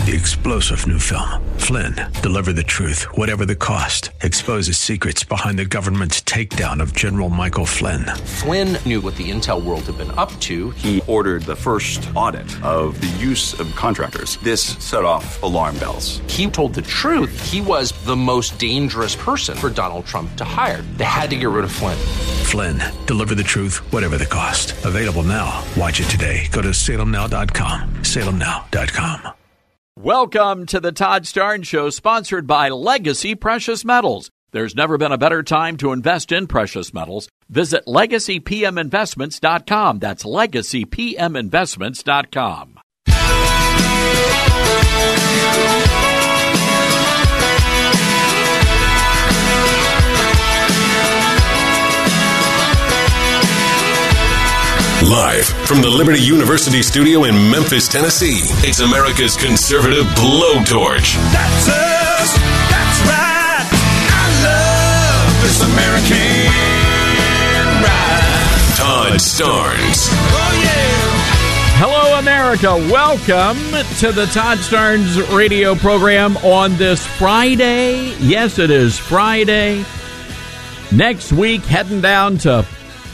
the explosive new film, Flynn, Deliver the Truth, Whatever the Cost, exposes secrets behind the government's takedown of General Michael Flynn. Flynn knew what the intel world had been up to. He ordered the first audit of the use of contractors. This set off alarm bells. He told the truth. He was the most dangerous person for Donald Trump to hire. They had to get rid of Flynn. Flynn, Deliver the Truth, Whatever the Cost. Available now. Watch it today. Go to salemnow.com. salemnow.com. Welcome to the Todd Starnes Show, sponsored by Legacy Precious Metals. There's never been a better time to invest in precious metals. Visit LegacyPMInvestments.com. That's LegacyPMInvestments.com. Live from the Liberty University studio in Memphis, Tennessee, it's America's conservative blowtorch. That's us. That's right. I love this American ride. Todd Starnes. Oh, yeah. Hello, America. Welcome to the Todd Starnes radio program on this Friday. Yes, it is Friday. Next week, heading down to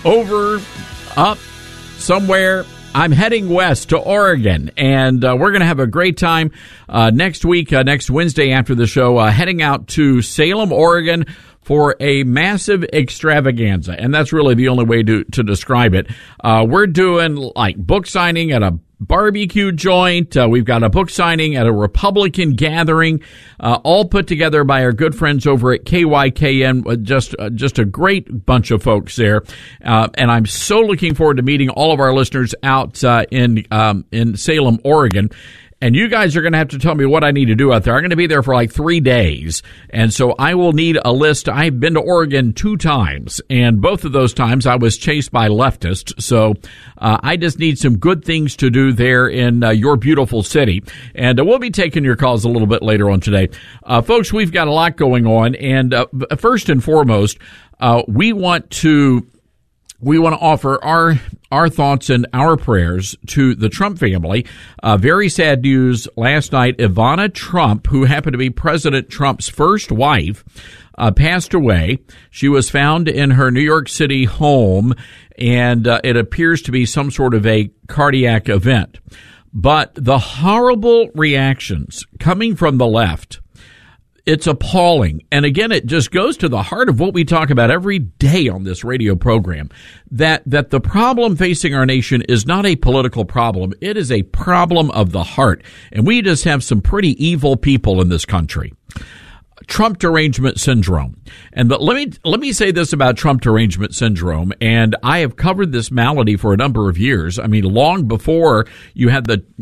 up somewhere. I'm heading west to Oregon, and we're going to have a great time next week, next Wednesday after the show, heading out to Salem, Oregon for a massive extravaganza, and that's really the only way to describe it. We're doing like book signing at a barbecue joint. We've got a book signing at a Republican gathering, all put together by our good friends over at KYKN. Just a great bunch of folks there, and I'm so looking forward to meeting all of our listeners out in Salem, Oregon. And you guys are going to have to tell me what I need to do out there. I'm going to be there for like 3 days, and so I will need a list. I've been to Oregon 2 times, and both of those times I was chased by leftists, so I just need some good things to do there in your beautiful city. And we'll be taking your calls a little bit later on today. Folks, we've got a lot going on, and first and foremost, we want to offer our thoughts and our prayers to the Trump family. Very sad news last night. Ivana Trump, who happened to be President Trump's first wife, passed away. She was found in her New York City home, and it appears to be some sort of a cardiac event. But the horrible reactions coming from the left, it's appalling. And again, it just goes to the heart of what we talk about every day on this radio program, that the problem facing our nation is not a political problem. It is a problem of the heart. And we just have some pretty evil people in this country. Trump derangement syndrome. And but let me say this about Trump derangement syndrome. And I have covered this malady for a number of years. I mean, long before you had the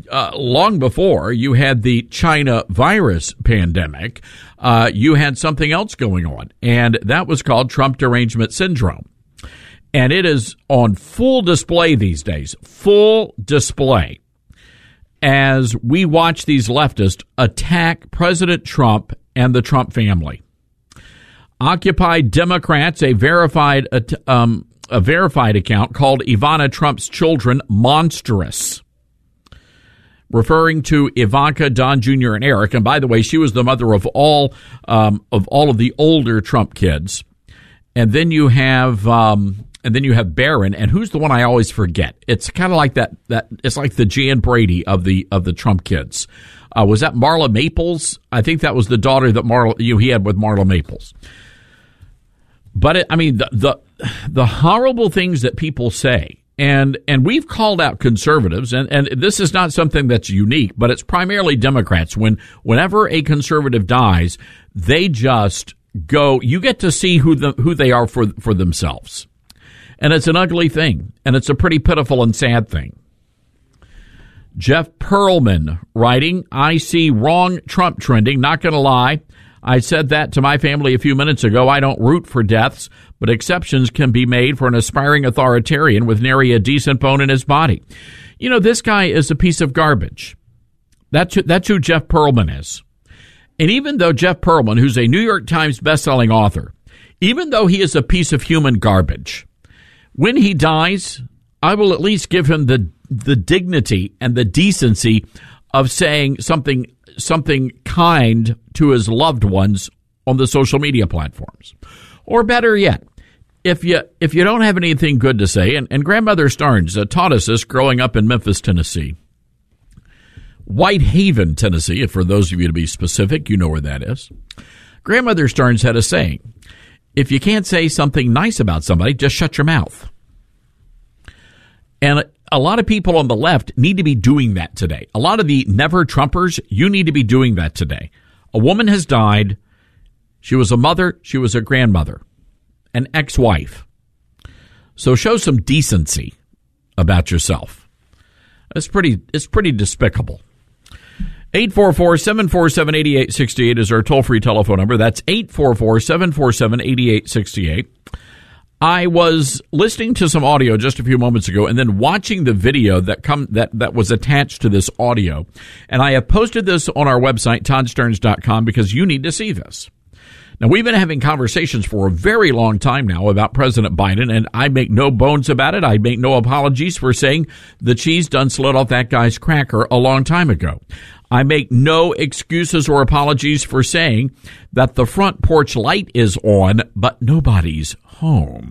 China virus pandemic, you had something else going on, and that was called Trump derangement syndrome. And it is on full display these days, full display, as we watch these leftists attack President Trump and the Trump family. Occupy Democrats, a verified account called Ivana Trump's children monstrous, referring to Ivanka, Don Jr., and Eric. And by the way, she was the mother of all of the older Trump kids. And then you have Barron, and who's the one I always forget? It's kind of like that it's like the Jan Brady of the Trump kids. Was that Marla Maples? I think that was the daughter that he had with Marla Maples. But the horrible things that people say, and we've called out conservatives, and this is not something that's unique, but it's primarily Democrats. Whenever a conservative dies, they just go. You get to see who they are for themselves, and it's an ugly thing, and it's a pretty pitiful and sad thing. Jeff Pearlman writing, I see wrong Trump trending. Not going to lie. I said that to my family a few minutes ago. I don't root for deaths, but exceptions can be made for an aspiring authoritarian with nary a decent bone in his body. You know, this guy is a piece of garbage. That's who Jeff Pearlman is. And even though Jeff Pearlman, who's a New York Times bestselling author, even though he is a piece of human garbage, when he dies, I will at least give him the dignity and the decency of saying something kind to his loved ones on the social media platforms. Or better yet, if you don't have anything good to say, and Grandmother Starnes taught us this growing up in Memphis, Tennessee. Whitehaven, Tennessee, for those of you to be specific, you know where that is. Grandmother Starnes had a saying, if you can't say something nice about somebody, just shut your mouth. And a lot of people on the left need to be doing that today. A lot of the never Trumpers, you need to be doing that today. A woman has died. She was a mother. She was a grandmother, an ex-wife. So show some decency about yourself. It's pretty despicable. 844-747-8868 is our toll-free telephone number. That's 844-747-8868. I was listening to some audio just a few moments ago and then watching the video that was attached to this audio. And I have posted this on our website, ToddStarns.com, because you need to see this. Now, we've been having conversations for a very long time now about President Biden, and I make no bones about it. I make no apologies for saying the cheese done slid off that guy's cracker a long time ago. I make no excuses or apologies for saying that the front porch light is on, but nobody's home.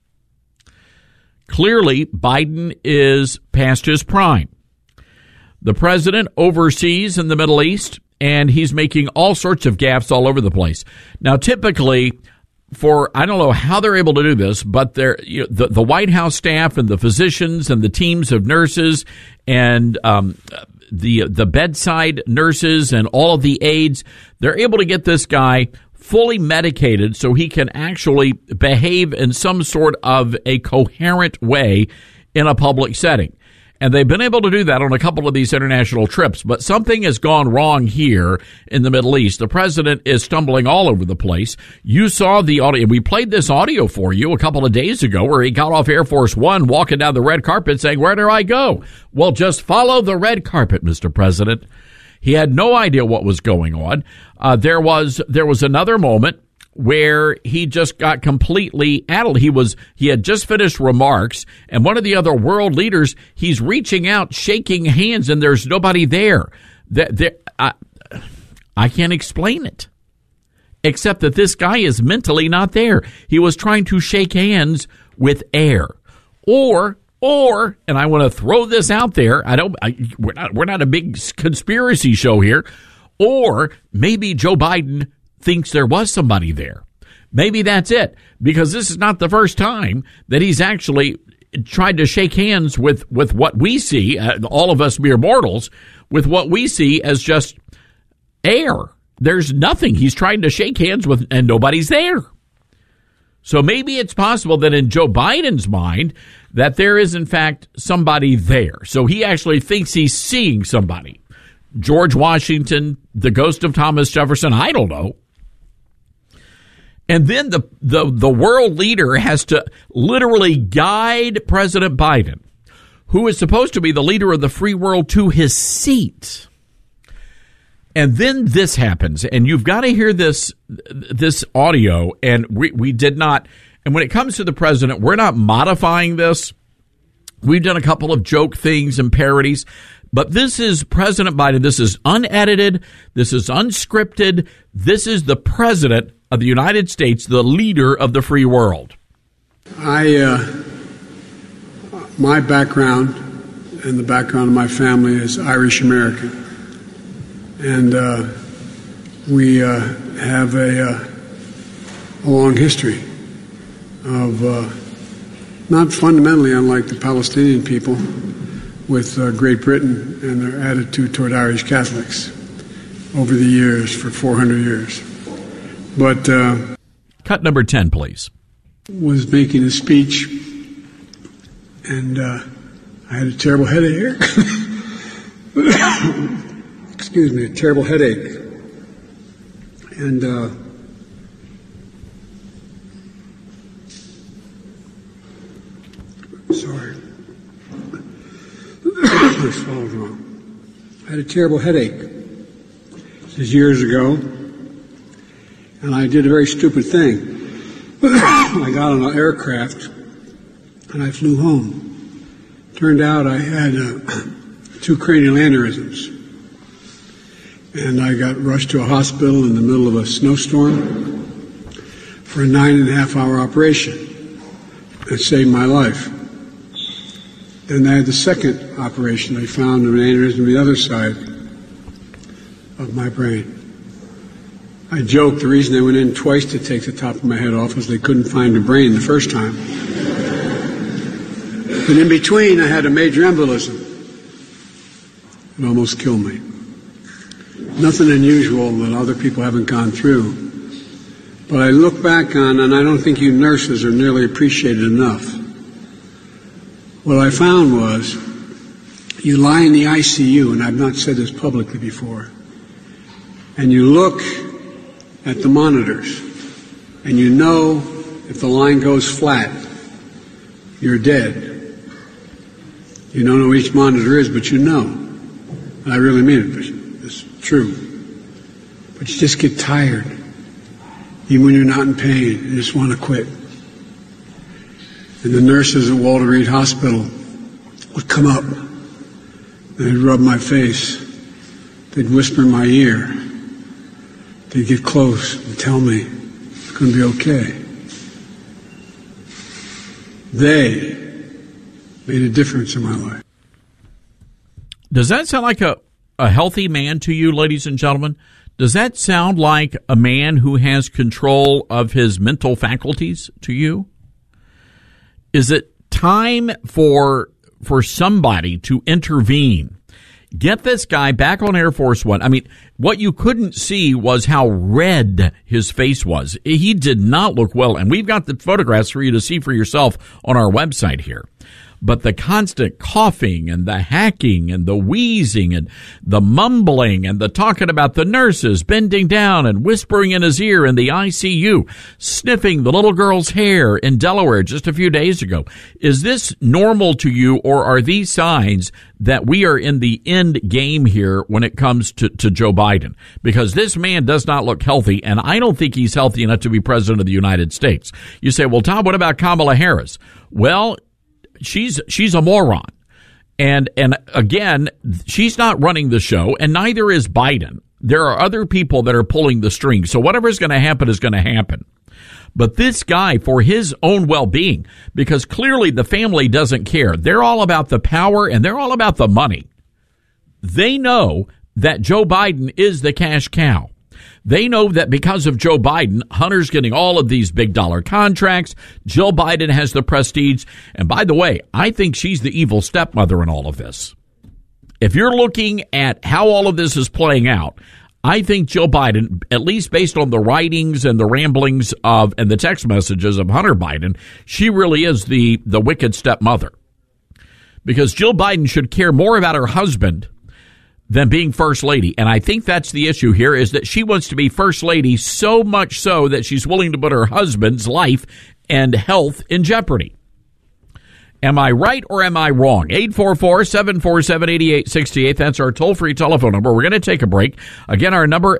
Clearly, Biden is past his prime. The president overseas in the Middle East, and he's making all sorts of gaffes all over the place. Now, typically, I don't know how they're able to do this, but the White House staff and the physicians and the teams of nurses and the bedside nurses and all of the aides, they're able to get this guy fully medicated so he can actually behave in some sort of a coherent way in a public setting. And they've been able to do that on a couple of these international trips. But something has gone wrong here in the Middle East. The president is stumbling all over the place. You saw the audio. We played this audio for you a couple of days ago where he got off Air Force One walking down the red carpet saying, "Where do I go?" Well, just follow the red carpet, Mr. President. He had no idea what was going on. There was another moment where he just got completely addled. He had just finished remarks, and one of the other world leaders, he's reaching out, shaking hands, and there's nobody there. I can't explain it, except that this guy is mentally not there. He was trying to shake hands with air, or, and I want to throw this out there. We're not a big conspiracy show here, or maybe Joe Biden thinks there was somebody there. Maybe that's it, because this is not the first time that he's actually tried to shake hands with what we see, all of us mere mortals, with what we see as just air. There's nothing he's trying to shake hands with, and nobody's there. So maybe it's possible that in Joe Biden's mind that there is, in fact, somebody there. So he actually thinks he's seeing somebody. George Washington, the ghost of Thomas Jefferson, I don't know. And then the world leader has to literally guide President Biden, who is supposed to be the leader of the free world, to his seat. And then this happens, and you've got to hear this audio, and we did not. And when it comes to the president, we're not modifying this. We've done a couple of joke things and parodies. But this is President Biden. This is unedited. This is unscripted. This is the president of the United States, the leader of the free world. My background and the background of my family is Irish American. And we have a long history of not fundamentally unlike the Palestinian people, with Great Britain and their attitude toward Irish Catholics over the years, for 400 years. But cut number 10, please. Was making a speech, and I had a terrible headache. Excuse me, a terrible headache. And sorry. I swallowed wrong. I had a terrible headache. This is years ago, and I did a very stupid thing. I got on an aircraft, and I flew home. Turned out I had 2 cranial aneurysms. and I got rushed to a hospital in the middle of a snowstorm for a 9.5-hour operation. It saved my life. Then I had the second operation. I found an aneurysm on the other side of my brain. I joked the reason they went in twice to take the top of my head off was they couldn't find a brain the first time. And in between, I had a major embolism. It almost killed me. Nothing unusual that other people haven't gone through. But I look back on, and I don't think you nurses are nearly appreciated enough. What I found was, you lie in the ICU, and I've not said this publicly before, and you look at the monitors, and you know if the line goes flat, you're dead. You don't know what each monitor is, but you know. And I really mean it. It's true. But you just get tired. Even when you're not in pain, you just want to quit. And the nurses at Walter Reed Hospital would come up, and they'd rub my face. They'd whisper in my ear. They'd get close and tell me it's going to be okay. They made a difference in my life. Does that sound like a healthy man to you, ladies and gentlemen? Does that sound like a man who has control of his mental faculties to you? Is it time for somebody to intervene? Get this guy back on Air Force One. I mean, what you couldn't see was how red his face was. He did not look well, and we've got the photographs for you to see for yourself on our website here. But the constant coughing and the hacking and the wheezing and the mumbling and the talking about the nurses bending down and whispering in his ear in the ICU, sniffing the little girl's hair in Delaware just a few days ago. Is this normal to you, or are these signs that we are in the end game here when it comes to Joe Biden? Because this man does not look healthy, and I don't think he's healthy enough to be president of the United States. You say, well, Tom, what about Kamala Harris? Well, she's a moron. And again, she's not running the show, and neither is Biden. There are other people that are pulling the strings. So whatever's going to happen is going to happen. But this guy, for his own well-being, because clearly the family doesn't care. They're all about the power, and they're all about the money. They know that Joe Biden is the cash cow. They know that because of Joe Biden, Hunter's getting all of these big dollar contracts. Jill Biden has the prestige. And by the way, I think she's the evil stepmother in all of this. If you're looking at how all of this is playing out, I think Jill Biden, at least based on the writings and the ramblings of and the text messages of Hunter Biden, she really is the wicked stepmother. Because Jill Biden should care more about her husband than being first lady. And I think that's the issue here, is that she wants to be first lady so much so that she's willing to put her husband's life and health in jeopardy. Am I right or am I wrong? 844-747-8868. That's our toll-free telephone number. We're going to take a break. Again, our number,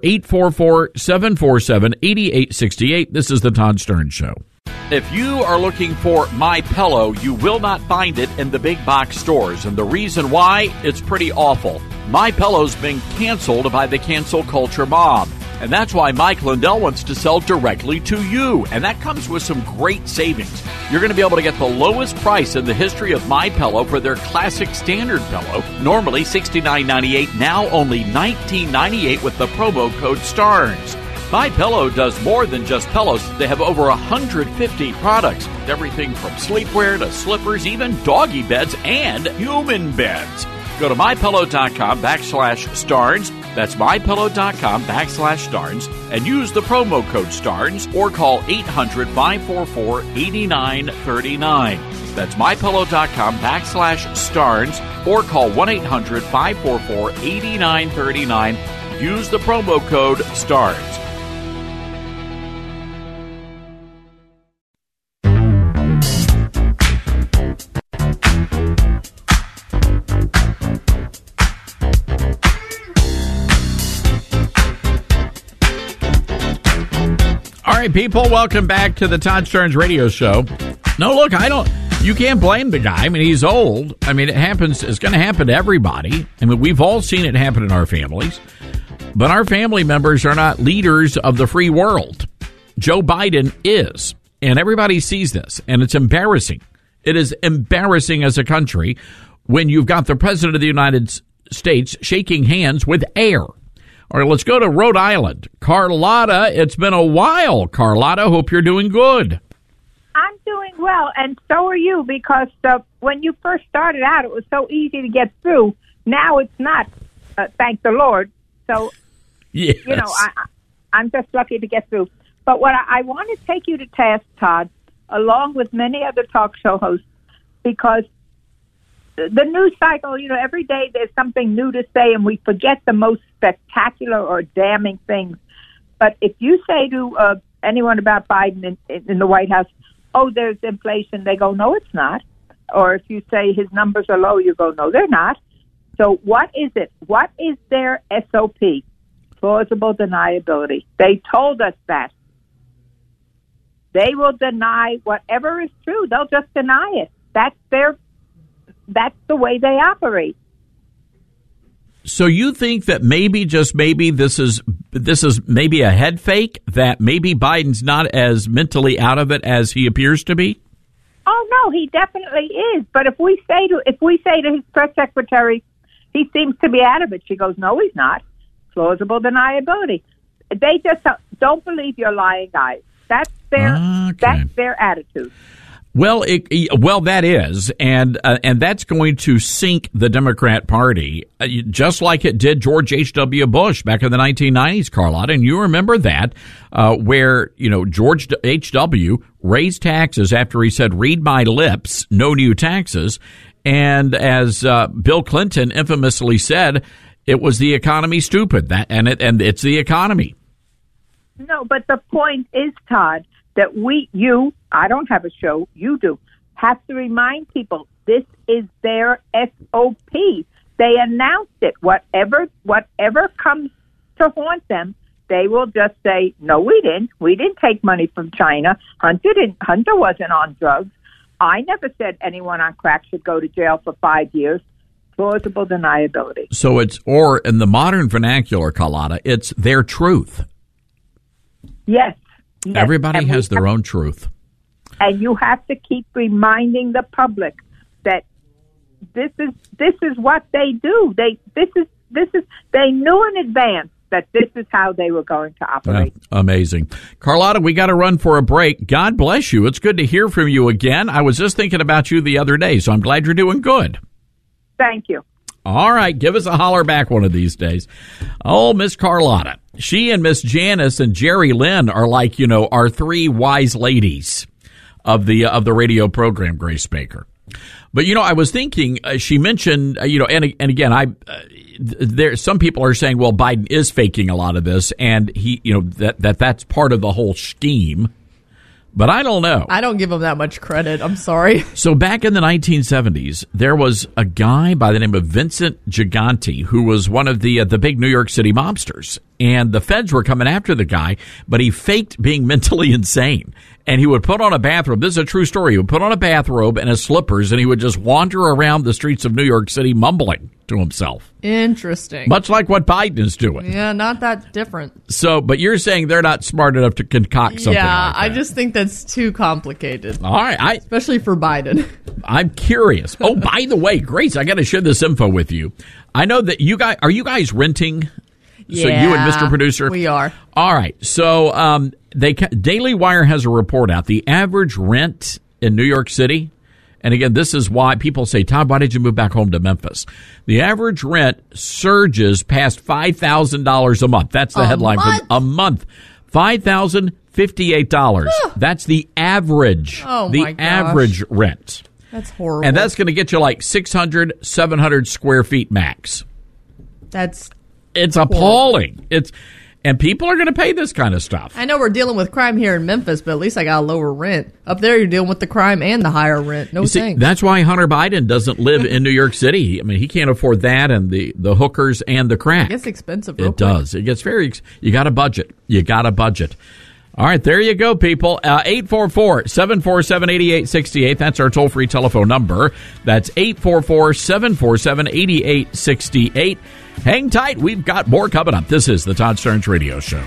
844-747-8868. This is the Todd Starnes Show. If you are looking for MyPillow, you will not find it in the big box stores. And the reason why? It's pretty awful. MyPillow's been canceled by the cancel culture mob. And that's why Mike Lindell wants to sell directly to you. And that comes with some great savings. You're going to be able to get the lowest price in the history of MyPillow for their classic standard pillow. Normally $69.98, now only $19.98 with the promo code STARNS. MyPillow does more than just pillows. They have over 150 products. Everything from sleepwear to slippers, even doggy beds and human beds. Go to MyPillow.com/Starnes. That's MyPillow.com/Starnes. And use the promo code STARNS or call 800-544-8939. That's MyPillow.com/Starnes or call 1-800-544-8939. Use the promo code STARNS. All right, people, welcome back to the Todd Starnes Radio Show. No, look, you can't blame the guy. I mean, he's old. I mean, it happens. It's going to happen to everybody. I mean, we've all seen it happen in our families. But our family members are not leaders of the free world. Joe Biden is. And everybody sees this. And it's embarrassing. It is embarrassing as a country when you've got the president of the United States shaking hands with air. All right, let's go to Rhode Island. Carlotta, it's been a while. Carlotta, hope you're doing good. I'm doing well, and so are you, because when you first started out, it was so easy to get through. Now it's not, thank the Lord. So, yes. You know, I'm just lucky to get through. But what I want to take you to task, Todd, along with many other talk show hosts, because the news cycle, you know, every day there's something new to say, and we forget the most spectacular or damning things. But if you say to anyone about Biden in the White House, oh, there's inflation, they go, no, it's not. Or if you say his numbers are low, you go, no, they're not. So what is it? What is their SOP? Plausible deniability. They told us that. They will deny whatever is true. They'll just deny it. That's the way they operate. So you think that maybe, just maybe, this is maybe a head fake, that maybe Biden's not as mentally out of it as he appears to be? Oh no, he definitely is. But if we say to his press secretary, he seems to be out of it, she goes, no, he's not. Plausible deniability. They just don't believe your lying eyes. That's their attitude. Well, that is, and that's going to sink the Democrat Party, just like it did George H.W. Bush back in the 1990s, Carlotta. And you remember that, where, you know, George H.W. raised taxes after he said, read my lips, no new taxes. And as Bill Clinton infamously said, it was the economy stupid, and it's the economy. No, but the point is, Todd, that I don't have a show, you do, have to remind people this is their SOP. They announced it. Whatever comes to haunt them, they will just say, no, we didn't. We didn't take money from China. Hunter wasn't on drugs. I never said anyone on crack should go to jail for 5 years. Plausible deniability. So or in the modern vernacular, Carlotta, it's their truth. Yes. Everybody has their own truth. And you have to keep reminding the public that this is what they do. They knew in advance that this is how they were going to operate. Amazing. Carlotta, we got to run for a break. God bless you. It's good to hear from you again. I was just thinking about you the other day, so I'm glad you're doing good. Thank you. All right, give us a holler back one of these days. Oh, Miss Carlotta. She and Miss Janice and Jerry Lynn are like, you know, our three wise ladies of the radio program, Grace Baker. But, you know, I was thinking, she mentioned, you know, and again, there some people are saying, well, Biden is faking a lot of this, and he, you know, that's part of the whole scheme. But I don't know. I don't give him that much credit. I'm sorry. So back in the 1970s, there was a guy by the name of Vincent Gigante who was one of the big New York City mobsters. And the feds were coming after the guy, but he faked being mentally insane. And he would put on a bathrobe. This is a true story. He would put on a bathrobe and his slippers, and he would just wander around the streets of New York City mumbling to himself. Interesting. Much like what Biden is doing. Yeah, not that different. So, but you're saying they're not smart enough to concoct something like that. I just think that's too complicated. All right. Especially for Biden. I'm curious. Oh, by the way, Grace, I got to share this info with you. I know that are you guys renting? Yeah, so you and Mr. Producer? We are. All right. So Daily Wire has a report out. The average rent in New York City, and again, this is why people say, Todd, why did you move back home to Memphis? The average rent surges past $5,000 a month. That's the headline for a month. $5,058. That's the average. Oh, the my gosh. average rent. That's horrible. And that's going to get you like 600, 700 square feet max. It's appalling. And people are going to pay this kind of stuff. I know we're dealing with crime here in Memphis, but at least I got a lower rent. Up there, you're dealing with the crime and the higher rent. No thanks. That's why Hunter Biden doesn't live in New York City. I mean, he can't afford that and the hookers and the crack. It gets expensive. It does. It gets you got a budget. You got a budget. All right, there you go, people. 844-747-8868. That's our toll-free telephone number. That's 844-747-8868. Hang tight. We've got more coming up. This is the Todd Starnes Radio Show.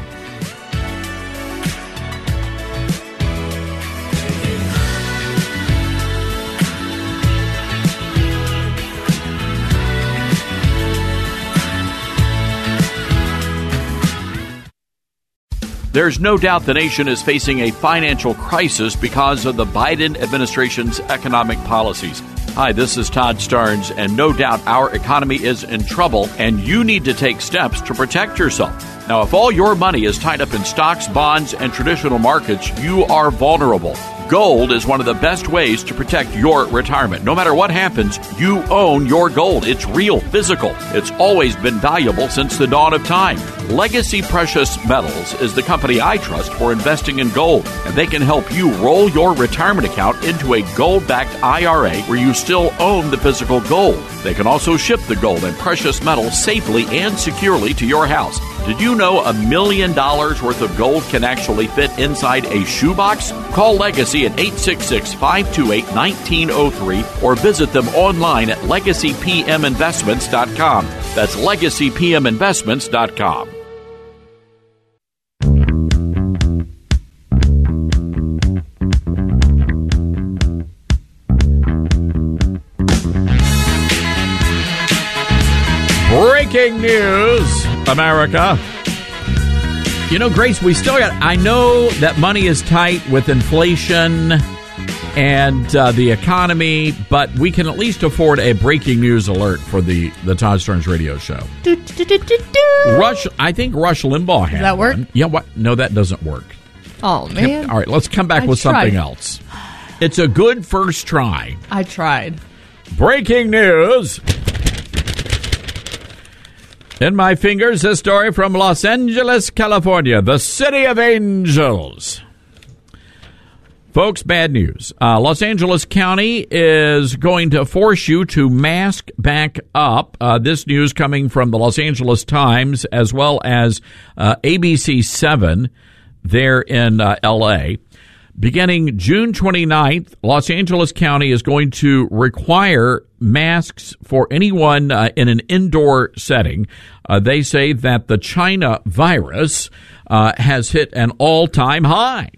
There's no doubt the nation is facing a financial crisis because of the Biden administration's economic policies. Hi, this is Todd Starnes, and no doubt our economy is in trouble, and you need to take steps to protect yourself. Now, if all your money is tied up in stocks, bonds, and traditional markets, you are vulnerable. Gold is one of the best ways to protect your retirement. No matter what happens, you own your gold. It's real, physical. It's always been valuable since the dawn of time. Legacy Precious Metals is the company I trust for investing in gold, and they can help you roll your retirement account into a gold-backed IRA where you still own the physical gold. They can also ship the gold and precious metals safely and securely to your house. Did you know $1 million worth of gold can actually fit inside a shoebox? Call Legacy at 866-528-1903 or visit them online at LegacyPMInvestments.com. That's LegacyPMInvestments.com. Breaking news, America. You know, Grace, we still got, I know that money is tight with inflation and the economy, but we can at least afford a breaking news alert for the Todd Starnes Radio Show. I think Rush Limbaugh had Does that work? one. Yeah, what? No, that doesn't work. Oh, man. All right, let's come back with something else. It's a good first try. I tried. Breaking news. In my fingers, a story from Los Angeles, California, the city of angels. Folks, bad news. Los Angeles County is going to force you to mask back up. This news coming from the Los Angeles Times as well as ABC 7 there in L.A. Beginning June 29th, Los Angeles County is going to require masks for anyone in an indoor setting. They say that the China virus has hit an all-time high.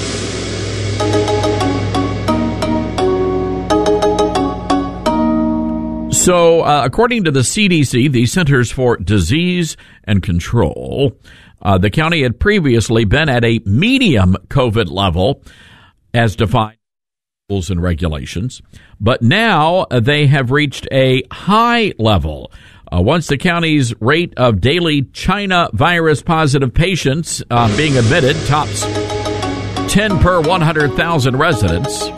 So, according to the CDC, the Centers for Disease and Control, the county had previously been at a medium COVID level as defined by rules and regulations, but now they have reached a high level. Once the county's rate of daily China virus positive patients being admitted tops 10 per 100,000 residents,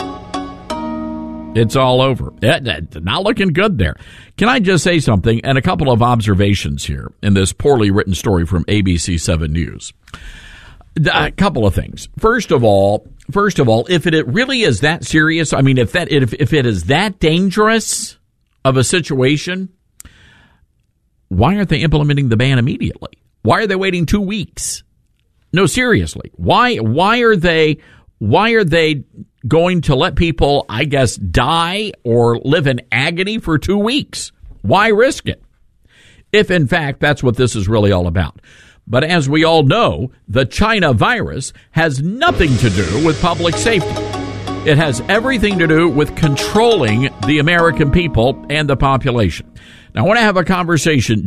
it's all over. Not looking good there. Can I just say something and a couple of observations here in this poorly written story from ABC 7 News? A couple of things. First of all, if it really is that serious, I mean, if it is that dangerous of a situation, why aren't they implementing the ban immediately? Why are they waiting 2 weeks? No, seriously. Why are they going to let people, I guess, die or live in agony for 2 weeks? Why risk it? If, in fact, that's what this is really all about. But as we all know, the China virus has nothing to do with public safety. It has everything to do with controlling the American people and the population. Now, I want to have a conversation.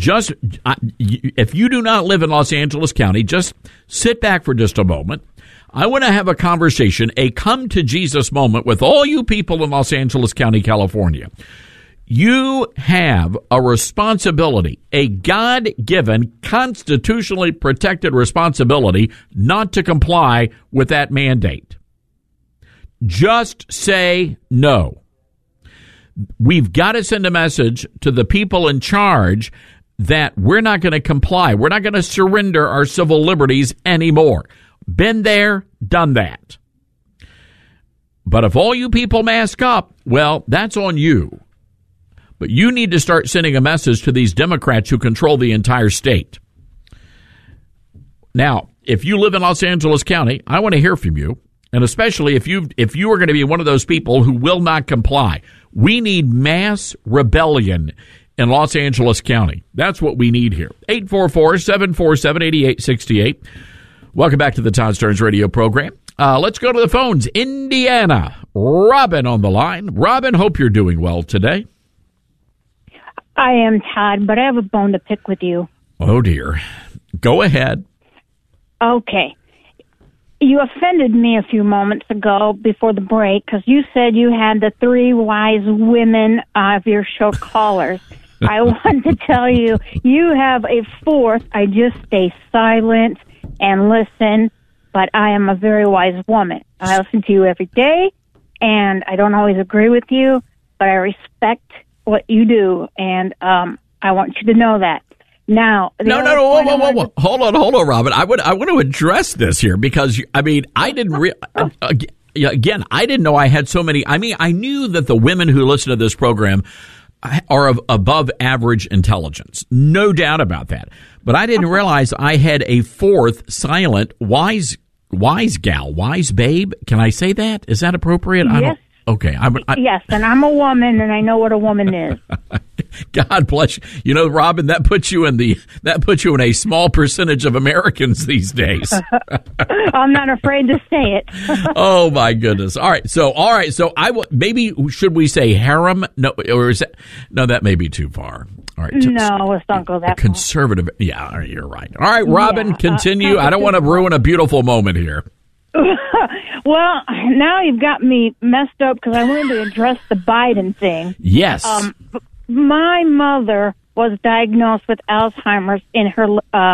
If you do not live in Los Angeles County, just sit back for just a moment. I want to have a conversation, a come to Jesus moment with all you people in Los Angeles County, California. You have a responsibility, a God-given, constitutionally protected responsibility not to comply with that mandate. Just say no. We've got to send a message to the people in charge that we're not going to comply. We're not going to surrender our civil liberties anymore. Been there, done that. But if all you people mask up, well, that's on you. But you need to start sending a message to these Democrats who control the entire state. Now, if you live in Los Angeles County, I want to hear from you, and especially if you are going to be one of those people who will not comply. We need mass rebellion in Los Angeles County. That's what we need here. 844-747-8868. Welcome back to the Todd Starnes radio program. Let's go to the phones. Indiana. Robin on the line. Robin, hope you're doing well today. I am, Todd, but I have a bone to pick with you. Oh, dear. Go ahead. Okay. You offended me a few moments ago before the break because you said you had the 3 wise women of your show callers. I want to tell you, you have a 4th. I just stay silent and listen, but I am a very wise woman. I listen to you every day, and I don't always agree with you, but I respect what you do, and I want you to know that. Now, whoa. Hold on, Robin. I want to address this here because I didn't again, I didn't know I had so many. I mean, I knew that the women who listen to this program are of above average intelligence, no doubt about that. But I didn't realize I had a 4th silent wise gal, wise babe. Can I say that? Is that appropriate? Yes. Okay. Yes, and I'm a woman, and I know what a woman is. God bless you. You know, Robin, that puts you in a small percentage of Americans these days. I'm not afraid to say it. Oh my goodness. All right. So maybe should we say harem? No, or is that, no, that may be too far. All right. No, let's not go that conservative. Far. Yeah, you're right. All right, Robin, continue. I don't want to ruin a beautiful moment here. Well, now you've got me messed up because I wanted to address the Biden thing. Yes. My mother was diagnosed with Alzheimer's in her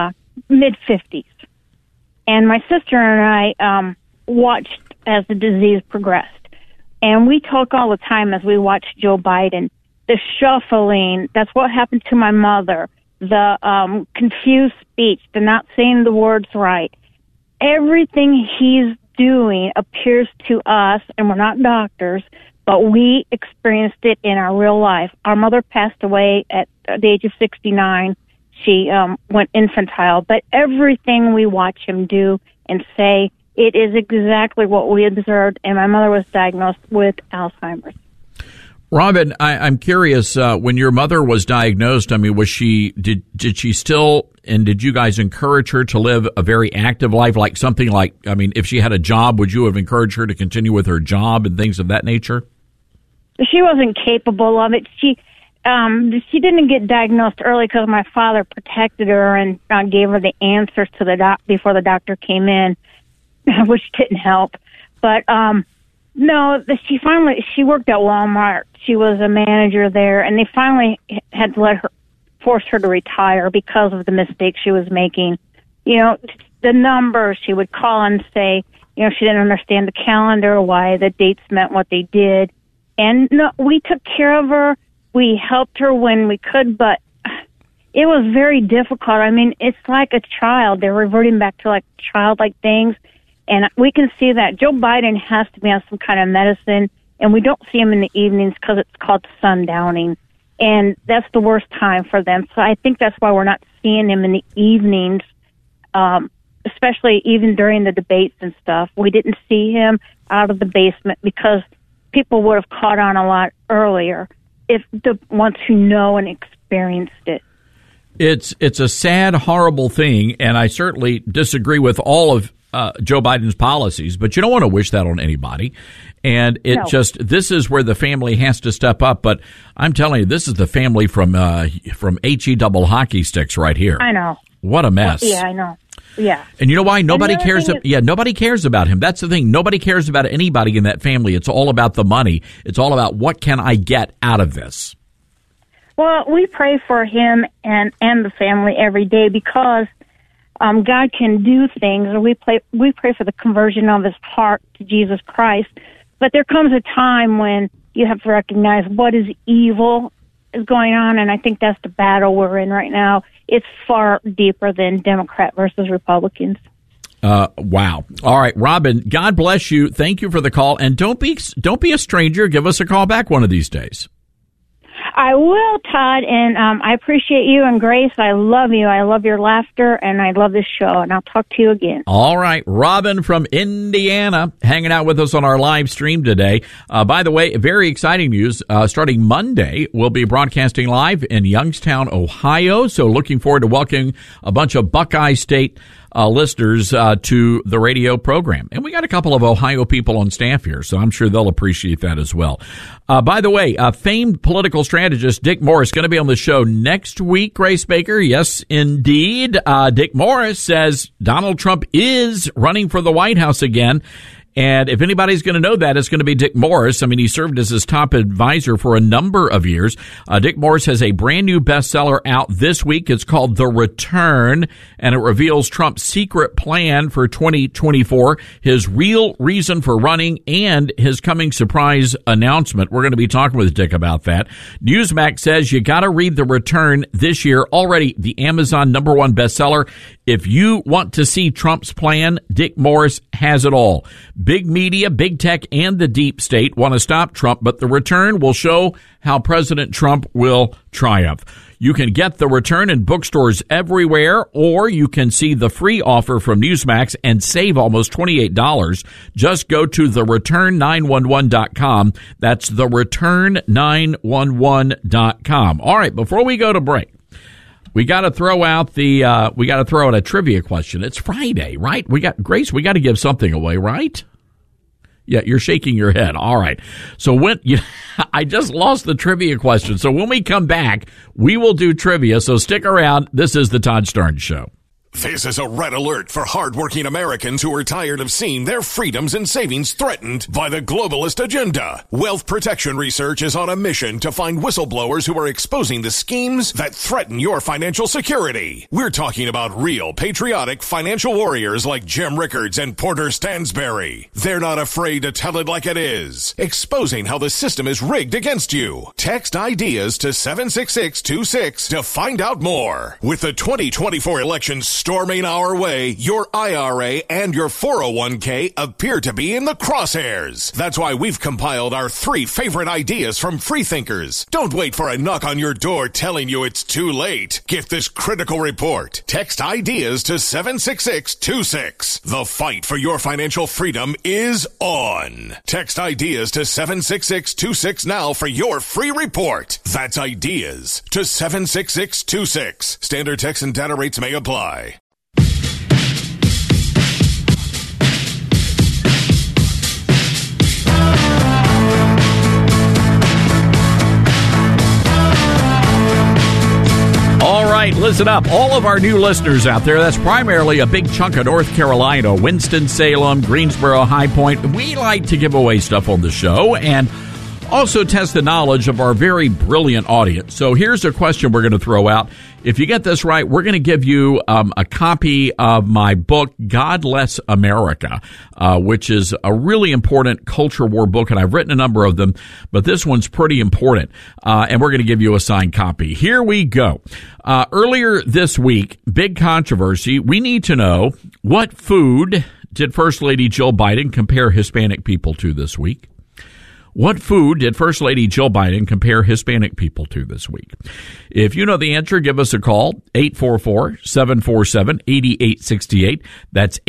mid-50s. And my sister and I watched as the disease progressed. And we talk all the time as we watch Joe Biden. The shuffling, that's what happened to my mother. The confused speech, the not saying the words right. Everything he's doing appears to us, and we're not doctors, but we experienced it in our real life. Our mother passed away at the age of 69. She went infantile, but everything we watch him do and say, it is exactly what we observed, and my mother was diagnosed with Alzheimer's. Robin, I'm curious, when your mother was diagnosed, I mean, did she still, and did you guys encourage her to live a very active life, like something like, I mean, if she had a job, would you have encouraged her to continue with her job and things of that nature? She wasn't capable of it. She didn't get diagnosed early because my father protected her and gave her the answers to before the doctor came in, which didn't help. But, no, she worked at Walmart. She was a manager there, and they finally had to force her to retire because of the mistakes she was making. You know, the numbers, she would call and say, you know, she didn't understand the calendar, why the dates meant what they did. And no, we took care of her. We helped her when we could, but it was very difficult. I mean, it's like a child. They're reverting back to like childlike things. And we can see that Joe Biden has to be on some kind of medicine, and we don't see him in the evenings because it's called sundowning. And that's the worst time for them. So I think that's why we're not seeing him in the evenings, especially even during the debates and stuff. We didn't see him out of the basement because people would have caught on a lot earlier if the ones who know and experienced it. It's a sad, horrible thing, and I certainly disagree with all of Joe Biden's policies, but you don't want to wish that on anybody. And this is where the family has to step up. But I'm telling you, this is the family from HE double hockey sticks right here. I know. What a mess. Yeah, I know. Yeah. And you know why? Nobody cares. Nobody cares about him. That's the thing. Nobody cares about anybody in that family. It's all about the money. It's all about what can I get out of this. Well, we pray for him and the family every day because God can do things, and we pray for the conversion of his heart to Jesus Christ. But there comes a time when you have to recognize what is evil is going on, and I think that's the battle we're in right now. It's far deeper than Democrat versus Republicans. Wow. All right, Robin, God bless you. Thank you for the call, and don't be a stranger. Give us a call back one of these days. I will, Todd, and I appreciate you and Grace. I love you. I love your laughter, and I love this show, and I'll talk to you again. All right. Robin from Indiana hanging out with us on our live stream today. By the way, very exciting news. Starting Monday, we'll be broadcasting live in Youngstown, Ohio. So looking forward to welcoming a bunch of Buckeye State listeners to the radio program. And we got a couple of Ohio people on staff here, so I'm sure they'll appreciate that as well. By the way, famed political strategist Dick Morris going to be on the show next week, Grace Baker. Yes, indeed. Dick Morris says Donald Trump is running for the White House again. And if anybody's going to know that, it's going to be Dick Morris. I mean, he served as his top advisor for a number of years. Dick Morris has a brand new bestseller out this week. It's called The Return, and it reveals Trump's secret plan for 2024, his real reason for running, and his coming surprise announcement. We're going to be talking with Dick about that. Newsmax says you got to read The Return this year. Already the Amazon #1 bestseller. If you want to see Trump's plan, Dick Morris has it all. Big media, big tech, and the deep state want to stop Trump, but The Return will show how President Trump will triumph. You can get The Return in bookstores everywhere, or you can see the free offer from Newsmax and save almost $28. Just go to thereturn911.com. That's thereturn911.com. All right, before we go to break, we got to throw out a trivia question. It's Friday, right? Grace, we got to give something away, right? Yeah, you're shaking your head. All right. So I just lost the trivia question. So when we come back, we will do trivia. So stick around. This is the Todd Starnes Show. This is a red alert for hardworking Americans who are tired of seeing their freedoms and savings threatened by the globalist agenda. Wealth Protection Research is on a mission to find whistleblowers who are exposing the schemes that threaten your financial security. We're talking about real patriotic financial warriors like Jim Rickards and Porter Stansberry. They're not afraid to tell it like it is, exposing how the system is rigged against you. Text IDEAS to 76626 to find out more. With the 2024 elections storming our way, your IRA and your 401k appear to be in the crosshairs. That's why we've compiled our 3 favorite ideas from freethinkers. Don't wait for a knock on your door telling you it's too late. Get this critical report. Text IDEAS to 76626. The fight for your financial freedom is on. Text IDEAS to 76626 now for your free report. That's IDEAS to 76626. Standard text and data rates may apply. All right, listen up. All of our new listeners out there, that's primarily a big chunk of North Carolina, Winston-Salem, Greensboro, High Point. We like to give away stuff on the show and also test the knowledge of our very brilliant audience. So here's a question we're going to throw out. If you get this right, we're going to give you a copy of my book, God Bless America, which is a really important culture war book, and I've written a number of them, but this one's pretty important, and we're going to give you a signed copy. Here we go. Earlier this week, big controversy. We need to know, what food did First Lady Jill Biden compare Hispanic people to this week? What food did First Lady Jill Biden compare Hispanic people to this week? If you know the answer, give us a call, 844-747-8868. That's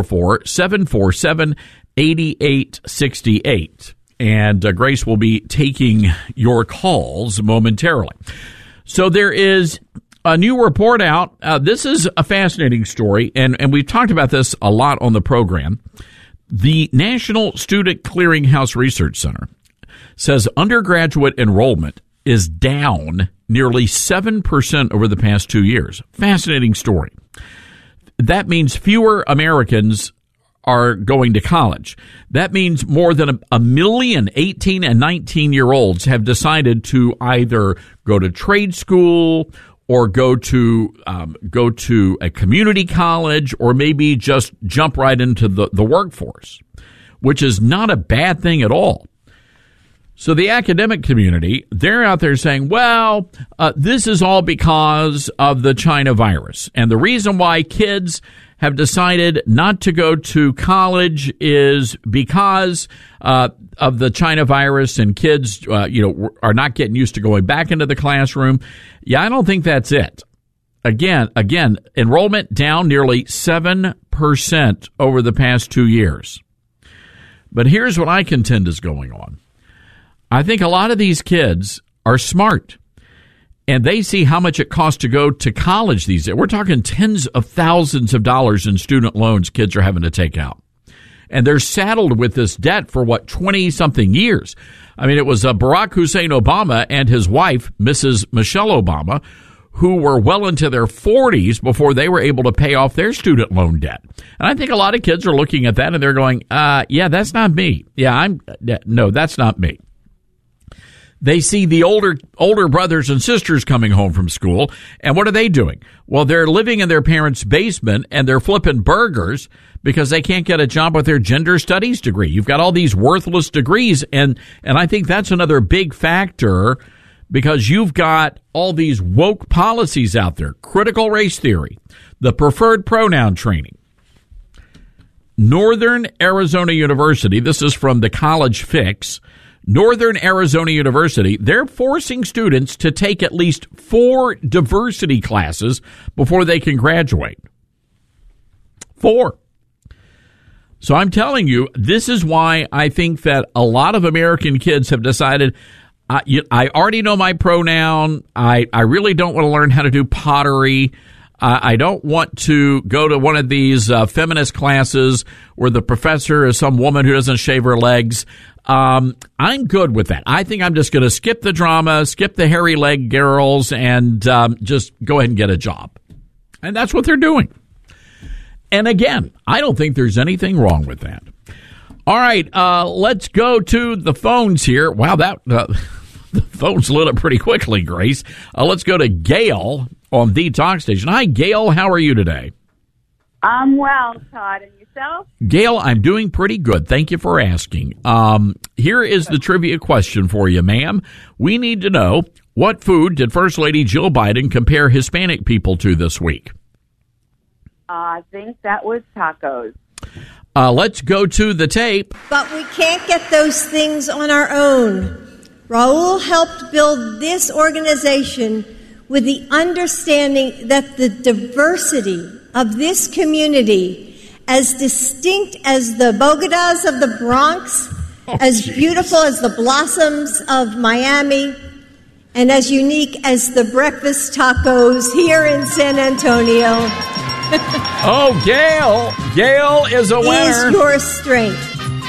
844-747-8868. And Grace will be taking your calls momentarily. So there is a new report out. This is a fascinating story, and we've talked about this a lot on the program. The National Student Clearinghouse Research Center says undergraduate enrollment is down nearly 7% over the past 2 years. Fascinating story. That means fewer Americans are going to college. That means more than a million 18 and 19-year-olds have decided to either go to trade school or go to a community college, or maybe just jump right into the workforce, which is not a bad thing at all. So the academic community, they're out there saying, well, this is all because of the China virus. And the reason why kids have decided not to go to college is because of the China virus and kids, are not getting used to going back into the classroom. Yeah, I don't think that's it. Again, enrollment down nearly 7% over the past 2 years. But here's what I contend is going on. I think a lot of these kids are smart, and they see how much it costs to go to college these days. We're talking tens of thousands of dollars in student loans kids are having to take out. And they're saddled with this debt for, 20-something years. I mean, it was Barack Hussein Obama and his wife, Mrs. Michelle Obama, who were well into their 40s before they were able to pay off their student loan debt. And I think a lot of kids are looking at that and they're going, yeah, that's not me. No, that's not me. They see the older brothers and sisters coming home from school, and what are they doing? Well, they're living in their parents' basement, and they're flipping burgers because they can't get a job with their gender studies degree. You've got all these worthless degrees, and I think that's another big factor because you've got all these woke policies out there, critical race theory, the preferred pronoun training. Northern Arizona University, this is from the College Fix, Northern Arizona University, they're forcing students to take at least 4 diversity classes before they can graduate. 4. So I'm telling you, this is why I think that a lot of American kids have decided, I already know my pronoun. I really don't want to learn how to do pottery. I don't want to go to one of these feminist classes where the professor is some woman who doesn't shave her legs. I'm good with that. I think I'm just going to skip the drama, skip the hairy leg girls, and just go ahead and get a job. And that's what they're doing. And again, I don't think there's anything wrong with that. All right, let's go to the phones here. Wow, the phones lit up pretty quickly, Grace. Let's go to Gail on the Talk Station. Hi, Gail. How are you today? I'm well, Todd. And yourself? Gail, I'm doing pretty good. Thank you for asking. Here is the trivia question for you, ma'am. We need to know, what food did First Lady Jill Biden compare Hispanic people to this week? I think that was tacos. Let's go to the tape. But we can't get those things on our own. Raul helped build this organization with the understanding that the diversity of this community, as distinct as the Bogotas of the Bronx, as beautiful as the blossoms of Miami, and as unique as the breakfast tacos here in San Antonio. Oh, Gail is a winner. Is your strength.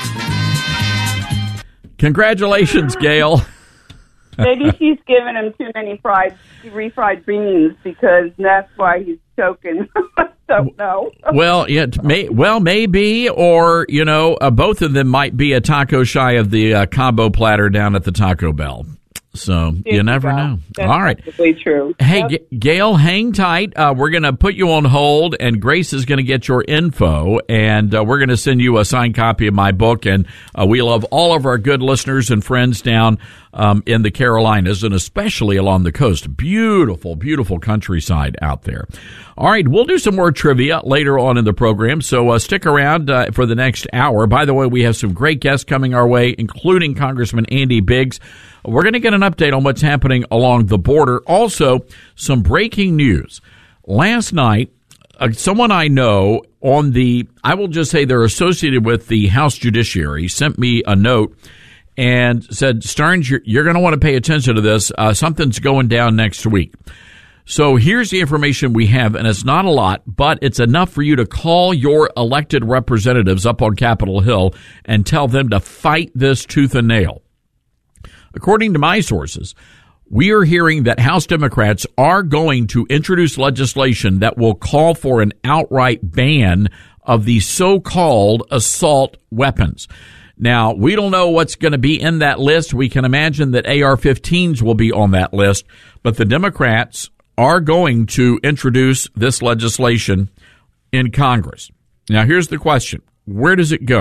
Congratulations, Gail. Maybe she's giving him too many refried beans because that's why he's choking. I don't know. Well, maybe, or both of them might be a taco shy of the combo platter down at the Taco Bell. So you never know. That's all right. Absolutely true. Hey, Yep. Gail, hang tight. We're going to put you on hold, and Grace is going to get your info, and we're going to send you a signed copy of my book. And we love all of our good listeners and friends down in the Carolinas, and especially along the coast. Beautiful, beautiful countryside out there. All right, we'll do some more trivia later on in the program, so stick around for the next hour. By the way, we have some great guests coming our way, including Congressman Andy Biggs. We're going to get an update on what's happening along the border. Also, some breaking news. Last night, someone I know I will just say they're associated with the House Judiciary, sent me a note and said, Stearns, you're going to want to pay attention to this. Something's going down next week. So here's the information we have, and it's not a lot, but it's enough for you to call your elected representatives up on Capitol Hill and tell them to fight this tooth and nail. According to my sources, we are hearing that House Democrats are going to introduce legislation that will call for an outright ban of the so-called assault weapons. Now, we don't know what's going to be in that list. We can imagine that AR-15s will be on that list, but the Democrats are going to introduce this legislation in Congress. Now, here's the question. Where does it go?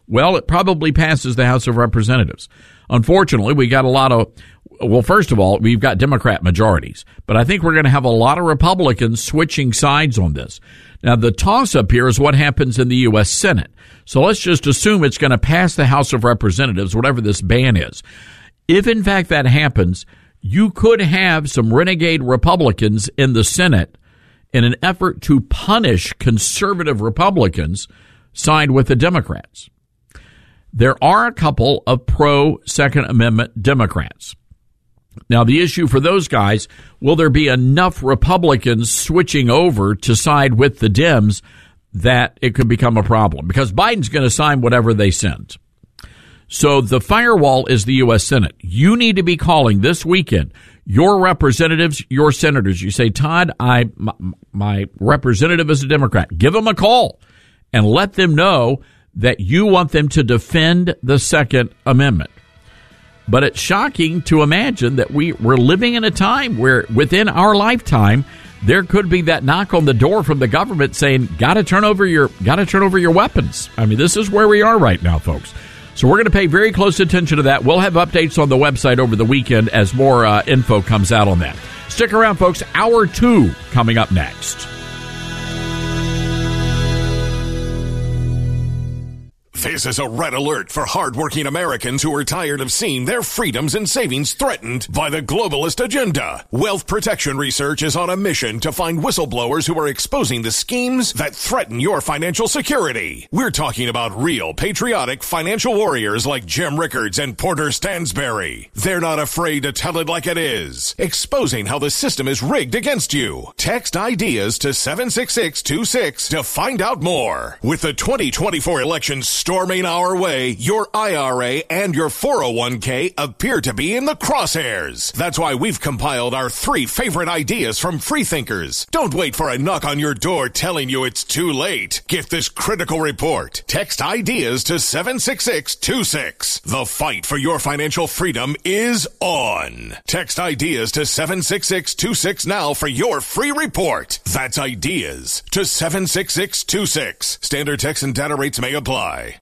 Well, it probably passes the House of Representatives. Unfortunately, we got a lot of, well, first of all, we've got Democrat majorities, but I think we're going to have a lot of Republicans switching sides on this. Now, the toss-up here is what happens in the U.S. Senate. So let's just assume it's going to pass the House of Representatives, whatever this ban is. If, in fact, that happens, you could have some renegade Republicans in the Senate in an effort to punish conservative Republicans side with the Democrats. There are a couple of pro-Second Amendment Democrats. Now, the issue for those guys, will there be enough Republicans switching over to side with the Dems that it could become a problem? Because Biden's going to sign whatever they send. So the firewall is the U.S. Senate. You need to be calling this weekend your representatives, your senators. You say, Todd, my representative is a Democrat. Give them a call and let them know that you want them to defend the Second Amendment. But it's shocking to imagine that we're living in a time where within our lifetime there could be that knock on the door from the government saying, gotta turn over your weapons. I mean, this is where we are right now, folks. So we're going to pay very close attention to that. We'll have updates on the website over the weekend as more info comes out on that. Stick around, folks. Hour 2 coming up next. This is a red alert for hardworking Americans who are tired of seeing their freedoms and savings threatened by the globalist agenda. Wealth Protection Research is on a mission to find whistleblowers who are exposing the schemes that threaten your financial security. We're talking about real, patriotic financial warriors like Jim Rickards and Porter Stansberry. They're not afraid to tell it like it is, exposing how the system is rigged against you. Text IDEAS to 76626 to find out more. With the 2024 election storming our way, your IRA and your 401k appear to be in the crosshairs. That's why we've compiled our 3 favorite ideas from freethinkers. Don't wait for a knock on your door telling you it's too late. Get this critical report. Text IDEAS to 76626. The fight for your financial freedom is on. Text IDEAS to 76626 now for your free report. That's IDEAS to 76626. Standard text and data rates may apply.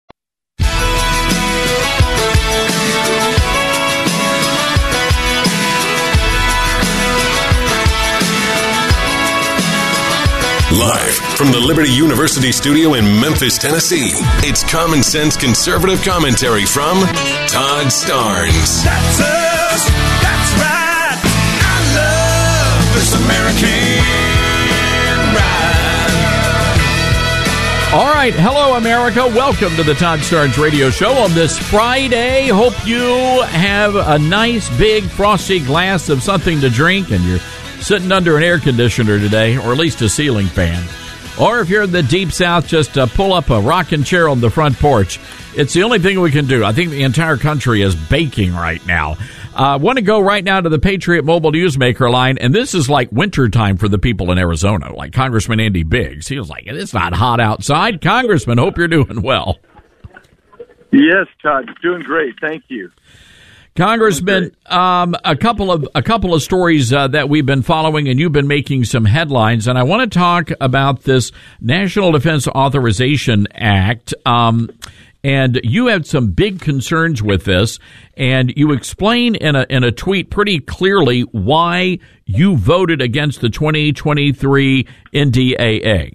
Live from the Liberty University studio in Memphis, Tennessee, it's Common Sense Conservative Commentary from Todd Starnes. That's us. That's right. I love this American ride. All right. Hello, America. Welcome to the Todd Starnes Radio Show on this Friday. Hope you have a nice, big, frosty glass of something to drink and you're sitting under an air conditioner today, or at least a ceiling fan. Or if you're in the Deep South, just pull up a rocking chair on the front porch. It's the only thing we can do. I think the entire country is baking right now. I want to go right now to the Patriot Mobile Newsmaker line, and this is like wintertime for the people in Arizona, like Congressman Andy Biggs. He was like, it's not hot outside. Congressman, hope you're doing well. Yes, Todd, doing great. Thank you. Congressman, a couple of stories that we've been following, and you've been making some headlines, and I want to talk about this National Defense Authorization Act. And you had some big concerns with this, and you explain in a tweet pretty clearly why you voted against the 2023 NDAA.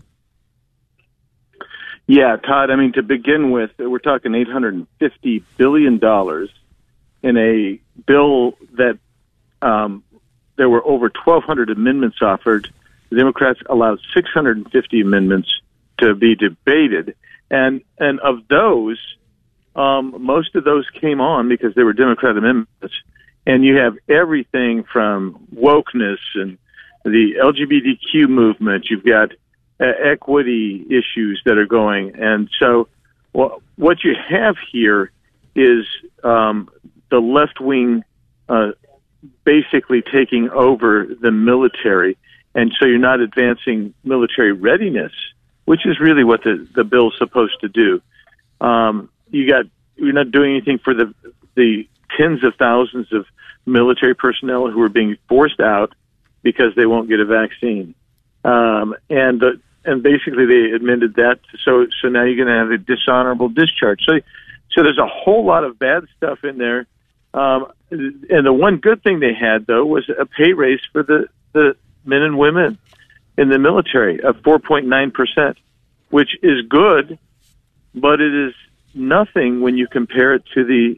Yeah, Todd. I mean, to begin with, we're talking $850 billion. In a bill that there were over 1,200 amendments offered. The Democrats allowed 650 amendments to be debated. And of those, most of those came on because they were Democrat amendments. And you have everything from wokeness and the LGBTQ movement. You've got equity issues that are going. And so what you have here is the left wing basically taking over the military, and so you're not advancing military readiness, which is really what the bill's supposed to do. You're not doing anything for the tens of thousands of military personnel who are being forced out because they won't get a vaccine. And basically they admitted that. So now you're going to have a dishonorable discharge. So there's a whole lot of bad stuff in there. And the one good thing they had, though, was a pay raise for the men and women in the military of 4.9%, which is good, but it is nothing when you compare it to the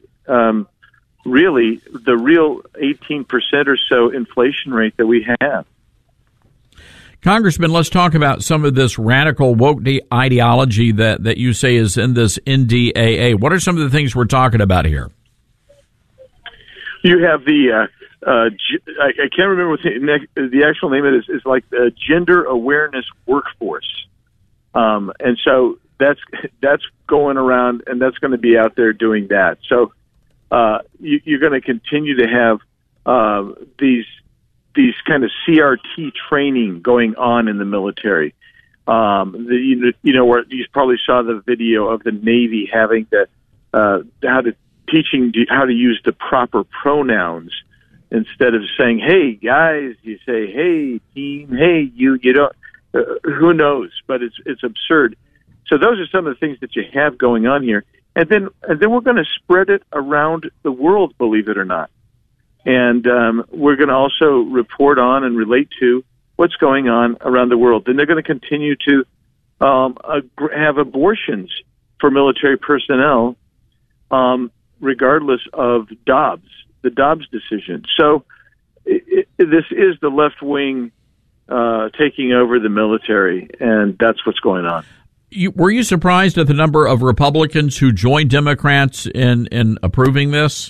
real 18% or so inflation rate that we have. Congressman, let's talk about some of this radical woke ideology that you say is in this NDAA. What are some of the things we're talking about here? You have the I can't remember what the actual name of it is like the Gender Awareness Workforce, and so that's going around, and that's going to be out there doing that. So you're going to continue to have these kind of CRT training going on in the military. Where you probably saw the video of the Navy having teaching how to use the proper pronouns instead of saying, "Hey guys," you say, "Hey team," "Hey you." You don't. Who knows? But it's absurd. So those are some of the things that you have going on here, and then we're going to spread it around the world, believe it or not. And we're going to also report on and relate to what's going on around the world. And they're going to continue to have abortions for military personnel, regardless of the Dobbs decision. So this is the left wing taking over the military, and that's what's going on. Were you surprised at the number of Republicans who joined Democrats in approving this?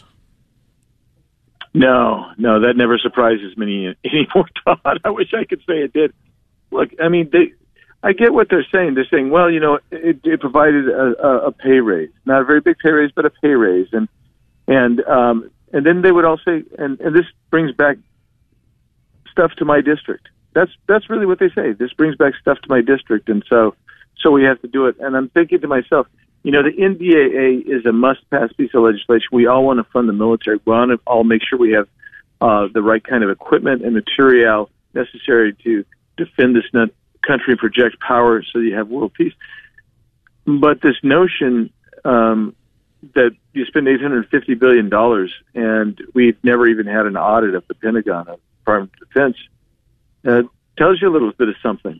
No, that never surprises me anymore, Todd. I wish I could say it did. Look, I mean, I get what they're saying. They're saying, well, it provided a pay raise, not a very big pay raise, but a pay raise, and then they would all say, and this brings back stuff to my district. That's really what they say. This brings back stuff to my district, and so we have to do it. And I'm thinking to myself, the NDAA is a must-pass piece of legislation. We all want to fund the military. We want to all make sure we have the right kind of equipment and material necessary to defend this country and project power so you have world peace. But this notion that you spend $850 billion and we've never even had an audit of the Pentagon, of the Department of Defense, tells you a little bit of something.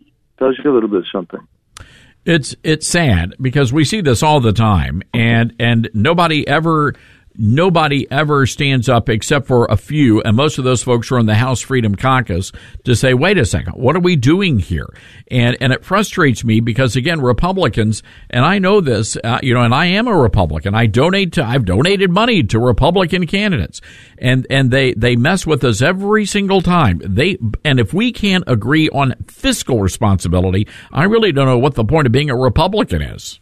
It's sad because we see this all the time, and nobody ever stands up except for a few, and most of those folks are in the House Freedom Caucus, to say, wait a second, what are we doing here? And it frustrates me because, again, Republicans, and I know this, and I am a Republican. I've donated money to Republican candidates, and they mess with us every single time. And if we can't agree on fiscal responsibility, I really don't know what the point of being a Republican is.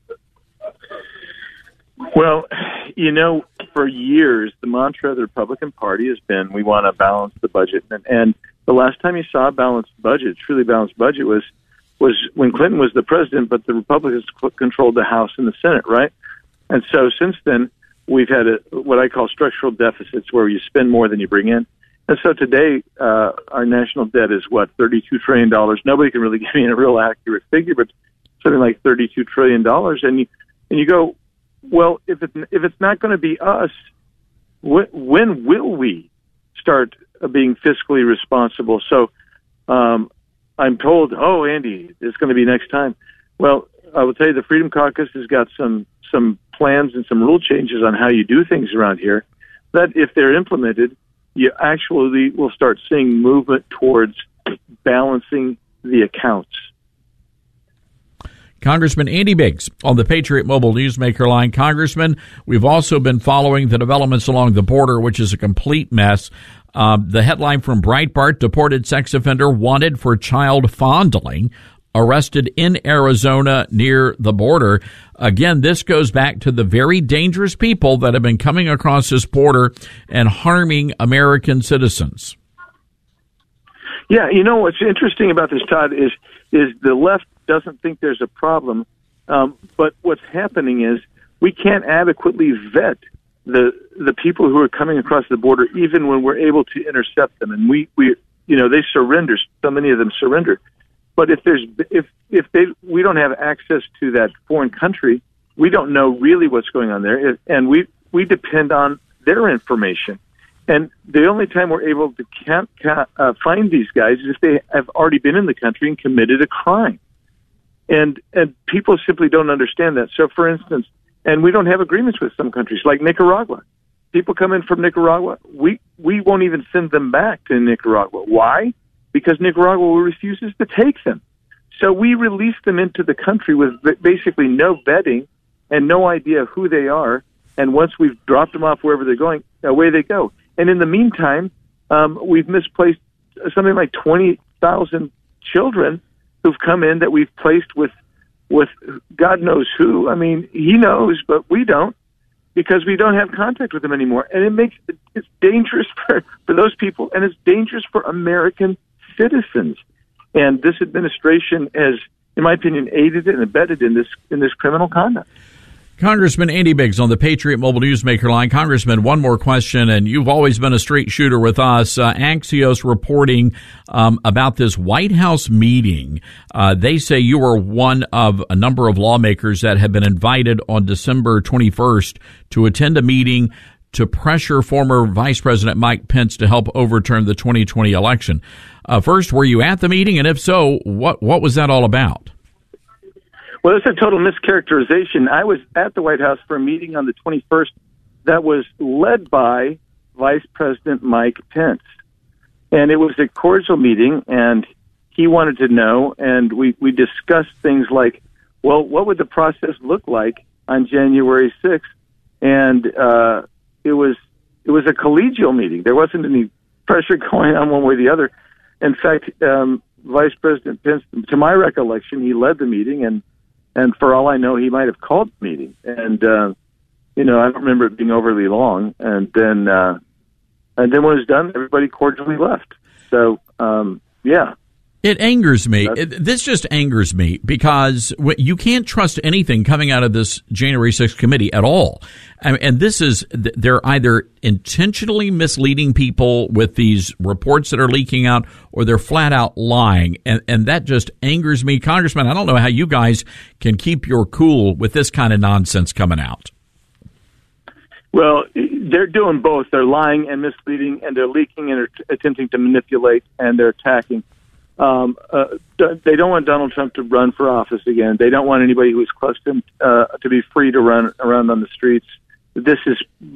Well, for years, the mantra of the Republican Party has been, we want to balance the budget. And the last time you saw a balanced budget, truly balanced budget, was when Clinton was the president, but the Republicans controlled the House and the Senate, right? And so since then, we've had what I call structural deficits, where you spend more than you bring in. And so today, our national debt is, $32 trillion. Nobody can really give me a real accurate figure, but something like $32 trillion. And you go, well, if it's not going to be us, when will we start being fiscally responsible? So I'm told, Andy, it's going to be next time. Well, I will tell you, the Freedom Caucus has got some plans and some rule changes on how you do things around here that, if they're implemented, you actually will start seeing movement towards balancing the accounts. Congressman Andy Biggs on the Patriot Mobile Newsmaker line. Congressman, we've also been following the developments along the border, which is a complete mess. The headline from Breitbart: deported sex offender wanted for child fondling, arrested in Arizona near the border. Again, this goes back to the very dangerous people that have been coming across this border and harming American citizens. Yeah, what's interesting about this, Todd, is the left doesn't think there's a problem, but what's happening is we can't adequately vet the people who are coming across the border, even when we're able to intercept them. And we they surrender. So many of them surrender. But if we don't have access to that foreign country, we don't know really what's going on there, and we depend on their information. And the only time we're able to find these guys is if they have already been in the country and committed a crime. And people simply don't understand that. So, for instance, and we don't have agreements with some countries, like Nicaragua. People come in from Nicaragua, we won't even send them back to Nicaragua. Why? Because Nicaragua refuses to take them. So we release them into the country with basically no vetting and no idea who they are. And once we've dropped them off wherever they're going, away they go. And in the meantime, we've misplaced something like 20,000 children who've come in that we've placed with God knows who. I mean, he knows, but we don't, because we don't have contact with them anymore. And it's dangerous for those people, and it's dangerous for American citizens. And this administration has, in my opinion, aided and abetted in this criminal conduct. Congressman Andy Biggs on the Patriot Mobile Newsmaker line. Congressman, one more question, and you've always been a straight shooter with us. Axios reporting about this White House meeting. They say you were one of a number of lawmakers that have been invited on December 21st to attend a meeting to pressure former Vice President Mike Pence to help overturn the 2020 election. First, were you at the meeting? And if so, what was that all about? Well, it's a total mischaracterization. I was at the White House for a meeting on the 21st that was led by Vice President Mike Pence. And it was a cordial meeting, and he wanted to know, and we discussed things like, well, what would the process look like on January 6th? And it was a collegial meeting. There wasn't any pressure going on one way or the other. In fact, Vice President Pence, to my recollection, he led the meeting, and for all I know, he might have called the meeting. And, I don't remember it being overly long. And then when it was done, everybody cordially left. So, yeah. It angers me. This just angers me because you can't trust anything coming out of this January 6th committee at all. And they're either intentionally misleading people with these reports that are leaking out, or they're flat out lying. And that just angers me. Congressman, I don't know how you guys can keep your cool with this kind of nonsense coming out. Well, they're doing both. They're lying and misleading, and they're leaking and attempting to manipulate, and they're attacking. They don't want Donald Trump to run for office again. They don't want anybody who's close to him to be free to run around on the streets. This is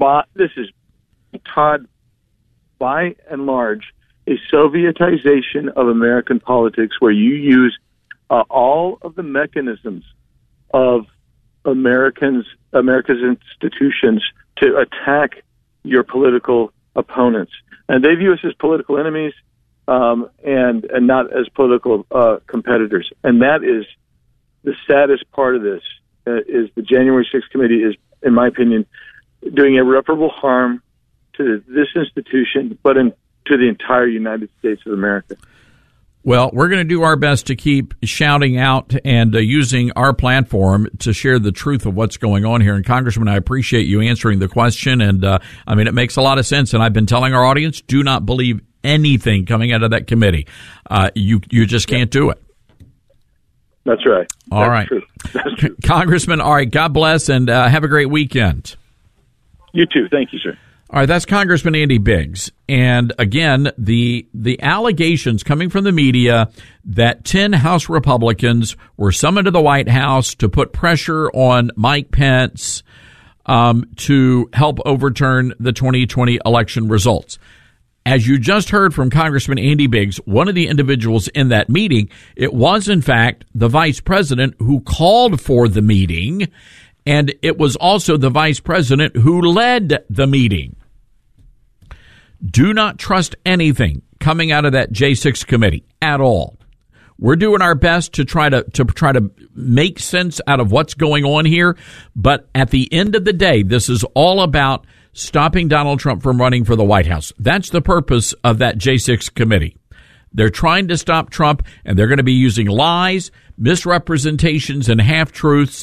Todd, by and large, a Sovietization of American politics, where you use all of the mechanisms of America's institutions to attack your political opponents, and they view us as political enemies. And not as political competitors. And that is the saddest part of this, is the January 6th committee is, in my opinion, doing irreparable harm to this institution, but to the entire United States of America. Well, we're going to do our best to keep shouting out and using our platform to share the truth of what's going on here. And Congressman, I appreciate you answering the question. And it makes a lot of sense. And I've been telling our audience, do not believe anything coming out of that committee. You just can't do it. That's right. All right. That's true. Congressman, all right, God bless, and have a great weekend. You too. Thank you, sir. All right, that's Congressman Andy Biggs. And again, the allegations coming from the media that 10 House Republicans were summoned to the White House to put pressure on Mike Pence to help overturn the 2020 election results. As you just heard from Congressman Andy Biggs, one of the individuals in that meeting, it was, in fact, the vice president who called for the meeting, and it was also the vice president who led the meeting. Do not trust anything coming out of that J6 committee at all. We're doing our best to try to make sense out of what's going on here, but at the end of the day, this is all about stopping Donald Trump from running for the White House. That's the purpose of that J6 committee. They're trying to stop Trump, and they're going to be using lies, misrepresentations, and half-truths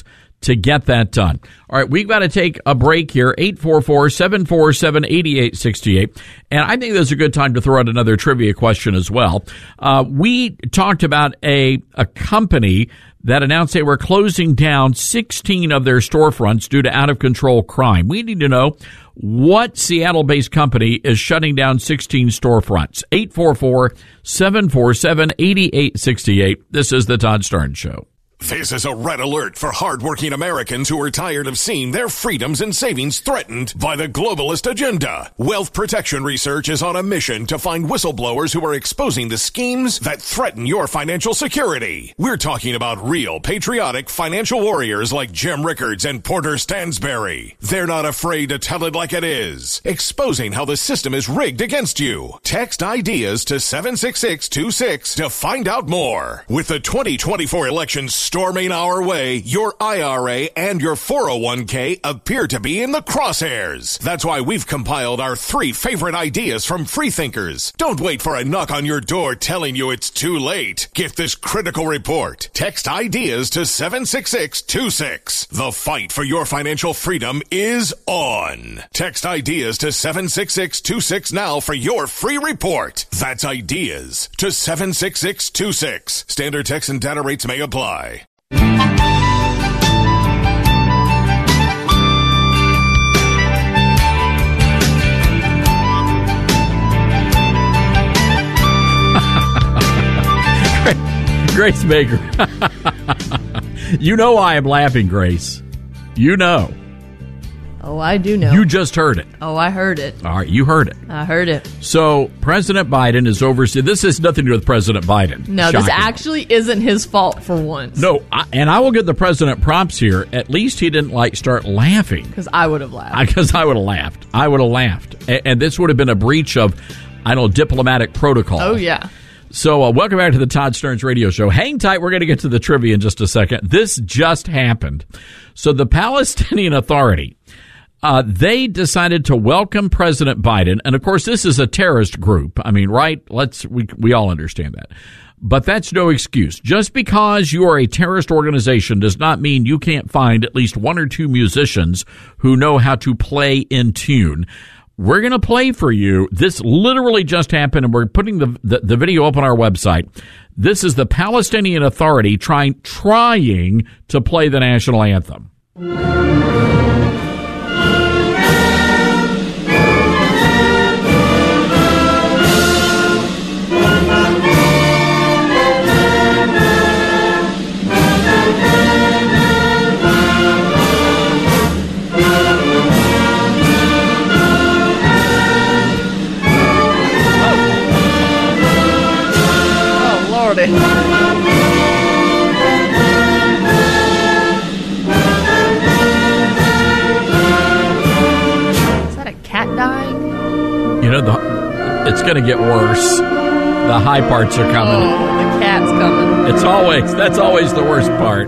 to get that done. All right, we've got to take a break here, 844-747-8868. And I think this is a good time to throw out another trivia question as well. We talked about a company that announced they were closing down 16 of their storefronts due to out-of-control crime. We need to know what Seattle-based company is shutting down 16 storefronts. 844-747-8868. This is the Todd Starnes Show. This is a red alert for hardworking Americans who are tired of seeing their freedoms and savings threatened by the globalist agenda. Wealth Protection Research is on a mission to find whistleblowers who are exposing the schemes that threaten your financial security. We're talking about real, patriotic financial warriors like Jim Rickards and Porter Stansberry. They're not afraid to tell it like it is, exposing how the system is rigged against you. Text IDEAS to 76626 to find out more. With the 2024 elections storming our way, your IRA and your 401k appear to be in the crosshairs. That's why we've compiled our 3 favorite ideas from freethinkers. Don't wait for a knock on your door telling you it's too late. Get this critical report. Text IDEAS to 76626. The fight for your financial freedom is on. Text IDEAS to 76626 now for your free report. That's IDEAS to 76626. Standard text and data rates may apply. Grace Baker. You know I am laughing, Grace. You know. Oh, I do know. You just heard it. Oh, I heard it. All right, you heard it. I heard it. So President Biden is overseeing. This has nothing to do with President Biden. No, this actually isn't his fault for once. No, and I will give the president props here. At least he didn't start laughing. Because I would have laughed. Because I would have laughed. I would have laughed. And this would have been a breach of, diplomatic protocol. Oh, yeah. So welcome back to the Todd Starnes Radio Show. Hang tight. We're going to get to the trivia in just a second. This just happened. So the Palestinian Authority, they decided to welcome President Biden. And, of course, this is a terrorist group. I mean, right? We all understand that. But that's no excuse. Just because you are a terrorist organization does not mean you can't find at least 1 or 2 musicians who know how to play in tune. We're going to play for you. This literally just happened, and we're putting the video up on our website. This is the Palestinian Authority trying to play the national anthem. Is that a cat dying? It's going to get worse. The high parts are coming. Oh, the cat's coming. That's always the worst part.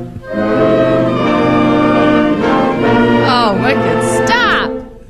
Oh, make it stop.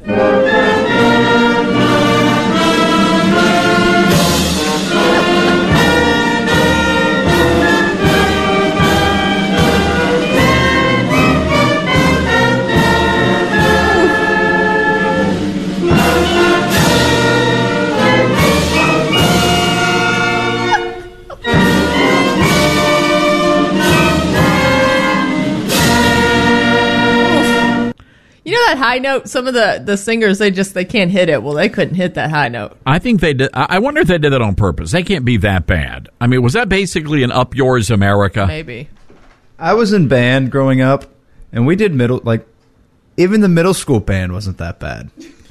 That high note, some of the singers, they can't hit it. Well, they couldn't hit that high note. I think they did. I wonder if they did it on purpose. They can't be that bad. I mean, was that basically an Up Yours America? Maybe. I was in band growing up, and we did even the middle school band wasn't that bad.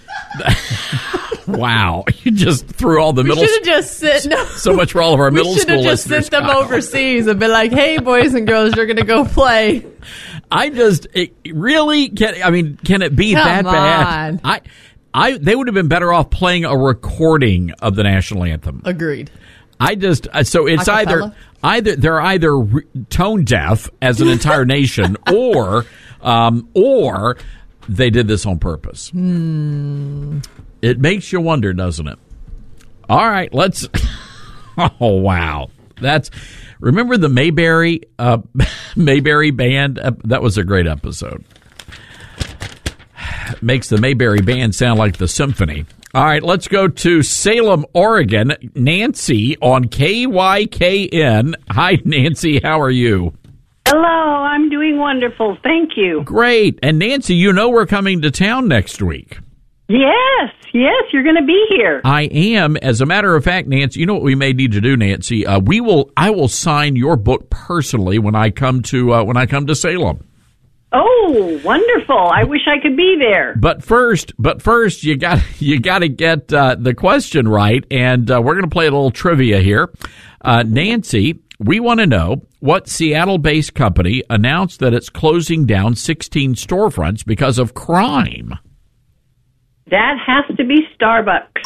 Wow. You just threw all the middle school. We should have just so much for all of our middle school listeners. We should have just sent them overseas and been like, hey, boys and girls, you're going to go play. Can it be that bad? They would have been better off playing a recording of the national anthem. Agreed. So it's either they're either tone deaf as an entire nation, or they did this on purpose. It makes you wonder, doesn't it? All right, let's. Oh wow! Remember the Mayberry Mayberry Band? That was a great episode. Makes the Mayberry Band sound like the symphony. All right, let's go to Salem, Oregon. Nancy on KYKN. Hi, Nancy. How are you? Hello, I'm doing wonderful. Thank you. Great. And Nancy, you know we're coming to town next week. Yes, you're going to be here. I am. As a matter of fact, Nancy, you know what we may need to do, Nancy? I will sign your book personally when I come to Salem. Oh, wonderful. I wish I could be there. But first, you got to get the question right, and we're going to play a little trivia here. Nancy, we want to know what Seattle-based company announced that it's closing down 16 storefronts because of crime. That has to be Starbucks.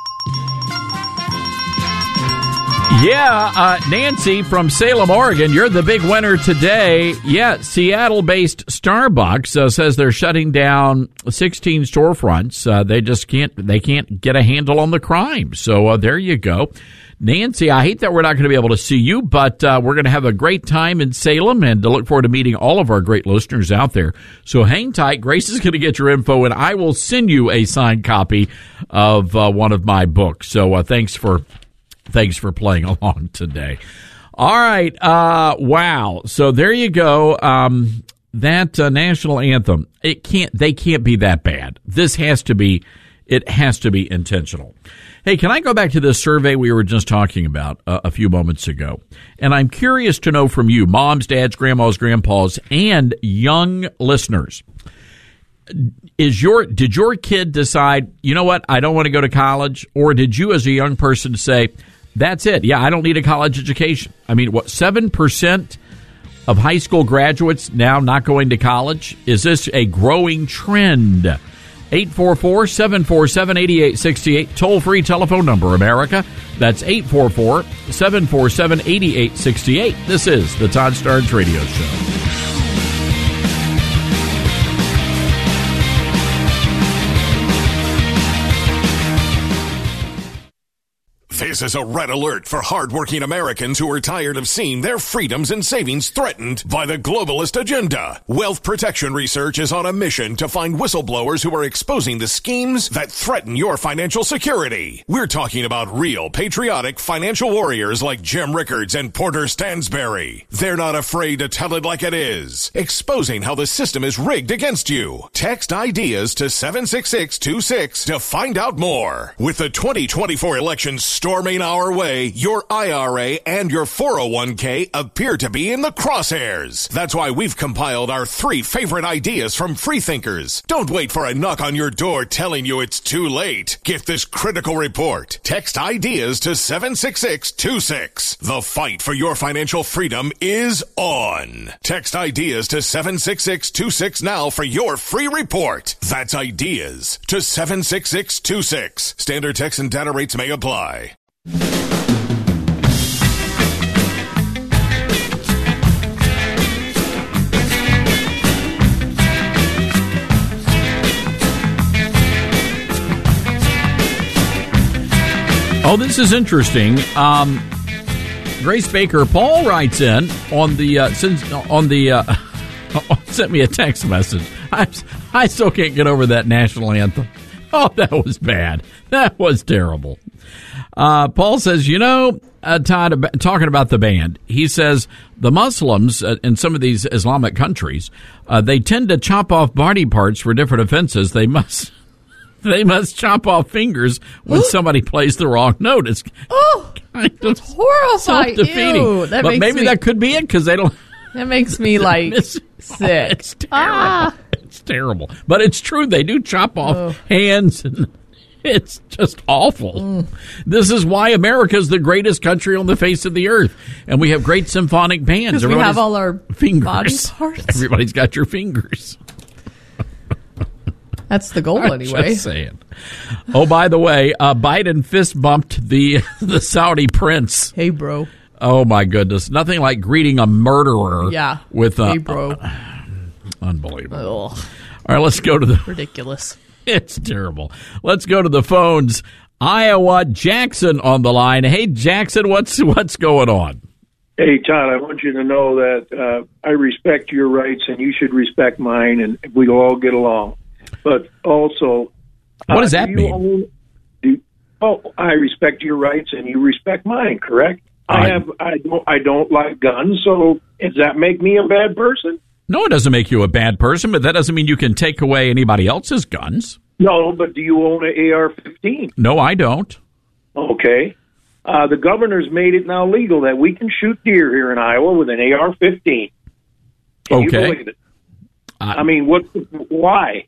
Yeah, Nancy from Salem, Oregon, you're the big winner today. Yeah, Seattle-based Starbucks says they're shutting down 16 storefronts. They just can't get a handle on the crime. So there you go. Nancy, I hate that we're not going to be able to see you, but we're going to have a great time in Salem and to look forward to meeting all of our great listeners out there. So hang tight. Grace is going to get your info, and I will send you a signed copy of one of my books. So thanks for playing along today. All right. Wow. So there you go. That national anthem, they can't be that bad. It has to be intentional. Hey, can I go back to this survey we were just talking about a few moments ago? And I'm curious to know from you, moms, dads, grandmas, grandpas, and young listeners, did your kid decide, you know what, I don't want to go to college? Or did you as a young person say, that's it, yeah, I don't need a college education? I mean, 7% of high school graduates now not going to college? Is this a growing trend? 844-747-8868, toll-free telephone number, America. That's 844-747-8868. This is the Todd Starnes Radio Show. This is a red alert for hardworking Americans who are tired of seeing their freedoms and savings threatened by the globalist agenda. Wealth Protection Research is on a mission to find whistleblowers who are exposing the schemes that threaten your financial security. We're talking about real patriotic financial warriors like Jim Rickards and Porter Stansberry. They're not afraid to tell it like it is, exposing how the system is rigged against you. Text ideas to 76626 to find out more. With the 2024 election storming our way, your IRA and your 401k appear to be in the crosshairs. That's why we've compiled our 3 favorite ideas from freethinkers. Don't wait for a knock on your door telling you it's too late. Get this critical report. Text ideas to 76626. The fight for your financial freedom is on. Text ideas to 76626 now for your free report. That's ideas to 76626. Standard text and data rates may apply. Oh, this is interesting. Grace Baker, Paul writes in on the sent me a text message. I still can't get over that national anthem. Oh, that was bad. That was terrible. Paul says, Todd, talking about the band, he says the Muslims in some of these Islamic countries, they tend to chop off body parts for different offenses. They must chop off fingers when somebody plays the wrong note. It's kind of horrifying. Self-defeating. But maybe that could be it because they don't. That makes me sick. It's terrible. It's terrible. But it's true. They do chop off hands and it's just awful. This is why America is the greatest country on the face of the earth. And we have great symphonic bands. Because we have all our fingers. Body parts. Everybody's got your fingers. That's the goal anyway. Just saying. Oh, by the way, Biden fist bumped the Saudi prince. Hey, bro. Oh, my goodness. Nothing like greeting a murderer. Yeah. With hey, bro. Unbelievable. Ugh. All right, let's go to the... Ridiculous. It's terrible. Let's go to the phones. Iowa, Jackson on the line. Hey, Jackson, what's going on? Hey, Todd, I want you to know that I respect your rights and you should respect mine, and we'll all get along. But also, what does that mean? I respect your rights and you respect mine, correct? I don't like guns, so does that make me a bad person? No, it doesn't make you a bad person, but that doesn't mean you can take away anybody else's guns. No, but do you own an AR-15? No, I don't. Okay. The governor's made it now legal that we can shoot deer here in Iowa with an AR-15. Can you believe it? I mean, why?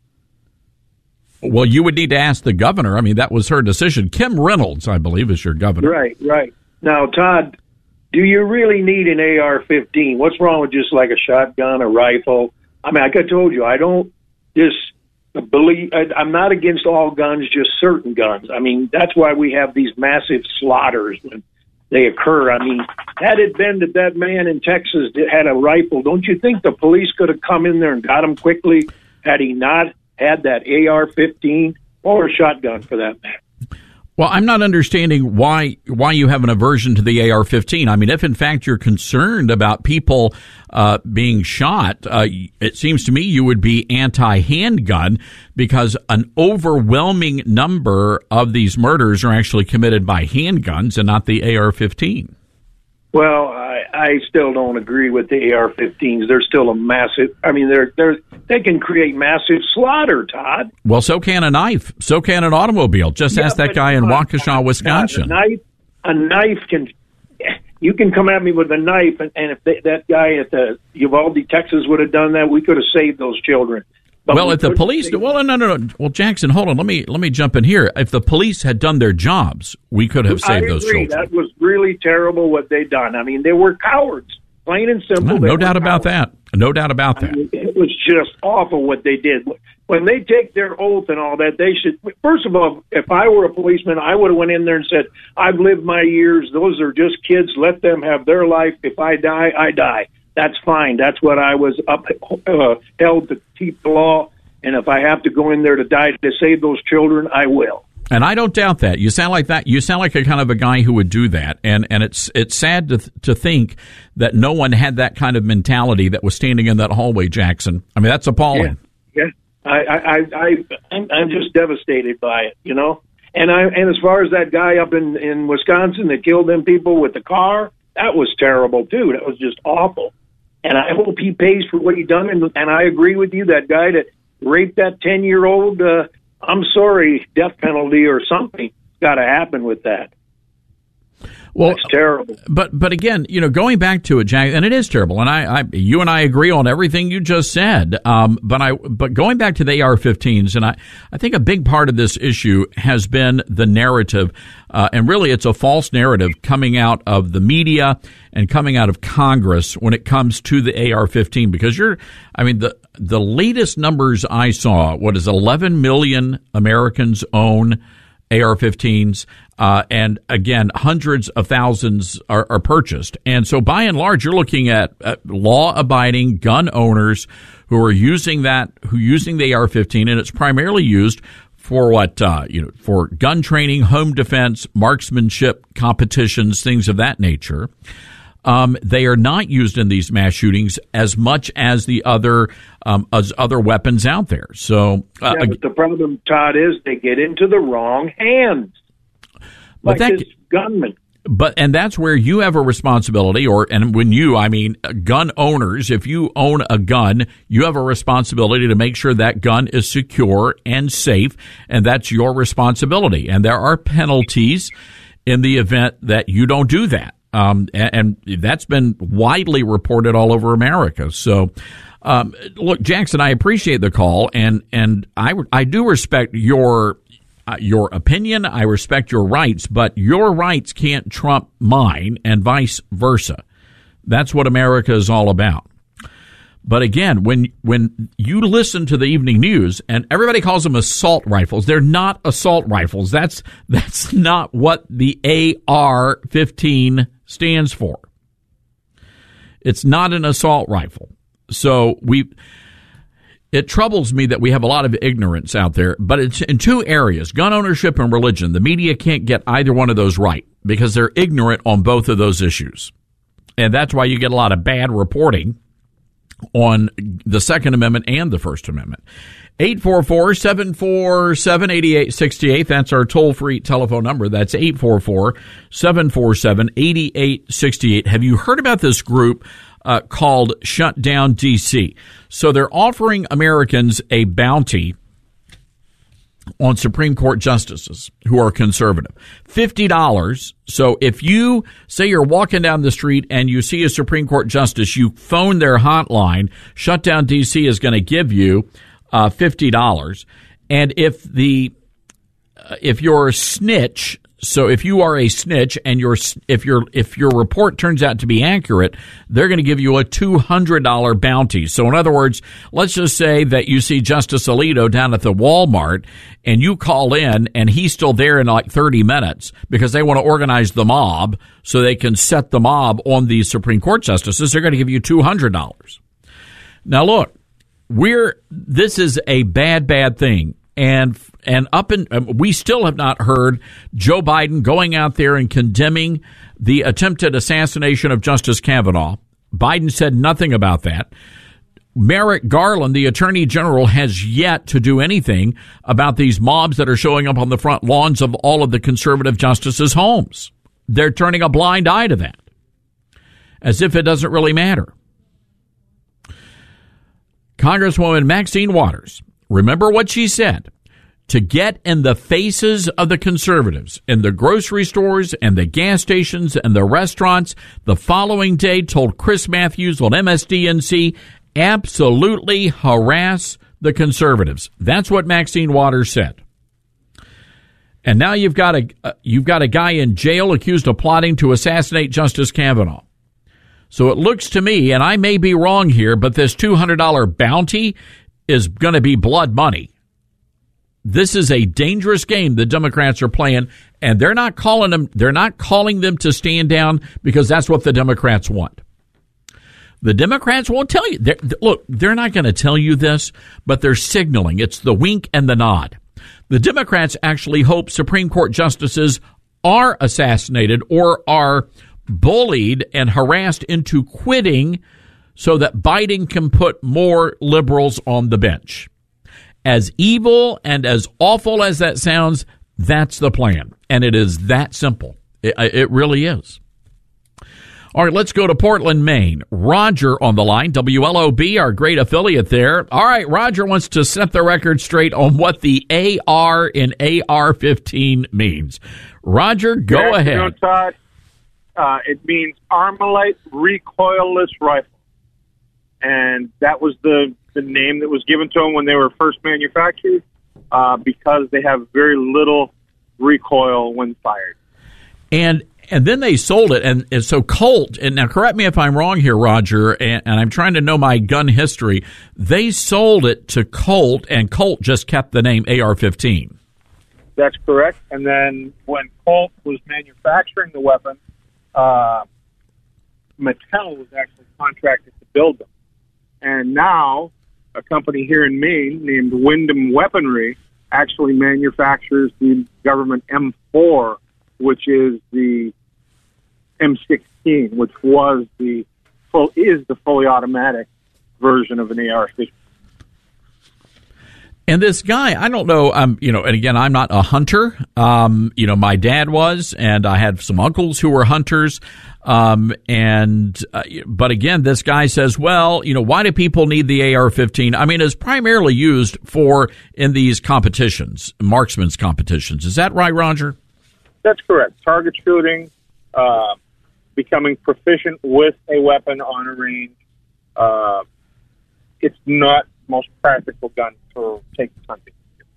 Well, you would need to ask the governor. I mean, that was her decision. Kim Reynolds, I believe, is your governor. Right. Now, Todd, do you really need an AR-15? What's wrong with just like a shotgun, a rifle? I mean, like I told you, I don't just believe. I'm not against all guns, just certain guns. I mean, that's why we have these massive slaughters when they occur. I mean, had it been that man in Texas that had a rifle, don't you think the police could have come in there and got him quickly had he not had that AR-15 or a shotgun for that matter? Well, I'm not understanding why you have an aversion to the AR-15. I mean, if in fact you're concerned about people being shot, it seems to me you would be anti-handgun because an overwhelming number of these murders are actually committed by handguns and not the AR-15. Well, I still don't agree with the AR-15s. They're still a massive. I mean, they can create massive slaughter, Todd. Well, so can a knife. So can an automobile. Just ask that guy in Waukesha, Wisconsin. A knife can. You can come at me with a knife, and if that guy at the Uvalde, Texas, would have done that, we could have saved those children. Well, if the police, no. Well, Jackson, hold on. Let me jump in here. If the police had done their jobs, we could have saved those children. That was really terrible what they done. I mean, they were cowards, plain and simple. No doubt about that. No doubt about that. I mean, it was just awful what they did. When they take their oath and all that, they should. First of all, if I were a policeman, I would have went in there and said, "I've lived my years. Those are just kids. Let them have their life. If I die, I die. That's fine. That's what I was held to keep the law. And if I have to go in there to die to save those children, I will." And I don't doubt that. You sound like that. You sound like a kind of a guy who would do that. And it's sad to think that no one had that kind of mentality that was standing in that hallway, Jackson. I mean, that's appalling. Yeah. I'm just devastated by it, you know. And as far as that guy up in Wisconsin that killed them people with the car, that was terrible too. That was just awful. And I hope he pays for what he done. And I agree with you. That guy that raped that 10-year-old, I'm sorry, death penalty or something got to happen with that. Well, that's terrible. But again, you know, going back to it, Jack, and it is terrible. And you and I agree on everything you just said. But going back to the AR-15s, and I think a big part of this issue has been the narrative, and really it's a false narrative coming out of the media and coming out of Congress when it comes to the AR-15, because the latest numbers I saw, 11 million Americans own AR-15s, and again, hundreds of thousands are purchased. And so by and large, you're looking at law-abiding gun owners who are using the AR-15, and it's primarily used for for gun training, home defense, marksmanship competitions, things of that nature. They are not used in these mass shootings as much as the other weapons out there. So, but the problem, Todd, is they get into the wrong hands, like this gunman. And that's where you have a responsibility, and when I mean gun owners, if you own a gun, you have a responsibility to make sure that gun is secure and safe, and that's your responsibility. And there are penalties in the event that you don't do that. And that's been widely reported all over America. So, look, Jackson, I appreciate the call, and I do respect your opinion. I respect your rights, but your rights can't trump mine, and vice versa. That's what America is all about. But again, when you listen to the evening news, and everybody calls them assault rifles, they're not assault rifles. That's not what the AR-15 stands for. It's not an assault rifle. So it troubles me that we have a lot of ignorance out there, but it's in two areas, gun ownership and religion. The media can't get either one of those right because they're ignorant on both of those issues. And that's why you get a lot of bad reporting on the Second Amendment and the First Amendment. 844-747-8868. That's our toll-free telephone number. That's 844-747-8868. Have you heard about this group called Shut Down DC? So they're offering Americans a bounty on Supreme Court justices who are conservative. $50. So if you say you're walking down the street and you see a Supreme Court justice, you phone their hotline. Shut Down DC is going to give you $50. And if you're a snitch, so if you are a snitch and if your report turns out to be accurate, they're going to give you a $200 bounty. So in other words, let's just say that you see Justice Alito down at the Walmart and you call in and he's still there in like 30 minutes because they want to organize the mob so they can set the mob on these Supreme Court justices. They're going to give you $200. Now look, this is a bad thing. And we still have not heard Joe Biden going out there and condemning the attempted assassination of Justice Kavanaugh. Biden said nothing about that. Merrick Garland, the Attorney General, has yet to do anything about these mobs that are showing up on the front lawns of all of the conservative justices' homes. They're turning a blind eye to that, as if it doesn't really matter. Congresswoman Maxine Waters, remember what she said, to get in the faces of the conservatives in the grocery stores and the gas stations and the restaurants the following day told Chris Matthews on MSDNC, absolutely harass the conservatives. That's what Maxine Waters said. And now you've got a guy in jail accused of plotting to assassinate Justice Kavanaugh. So it looks to me, and I may be wrong here, but this $200 bounty is going to be blood money. This is a dangerous game the Democrats are playing, and they're not calling them to stand down because that's what the Democrats want. The Democrats won't tell you. They're not going to tell you this, but they're signaling. It's the wink and the nod. The Democrats actually hope Supreme Court justices are assassinated or are bullied and harassed into quitting so that Biden can put more liberals on the bench. As evil and as awful as that sounds, that's the plan. And it is that simple. It really is. All right, let's go to Portland, Maine. Roger on the line, WLOB, our great affiliate there. All right, Roger wants to set the record straight on what the AR in AR-15 means. Roger, go ahead. You know, Todd, it means Armalite recoilless rifle. And that was the name that was given to them when they were first manufactured because they have very little recoil when fired. And then they sold it. And so Colt, and now correct me if I'm wrong here, Roger, and I'm trying to know my gun history. They sold it to Colt, and Colt just kept the name AR-15. That's correct. And then when Colt was manufacturing the weapon, Mattel was actually contracted to build them. And now a company here in Maine named Wyndham Weaponry actually manufactures the government M4, which is the M16, which is the fully automatic version of an AR-15. And this guy, I don't know, and again, I'm not a hunter. My dad was, and I had some uncles who were hunters. But again, this guy says, well, why do people need the AR-15? I mean, it's primarily used in these competitions, marksman's competitions. Is that right, Roger? That's correct. Target shooting, becoming proficient with a weapon on a range. It's not the most practical gun for taking hunting.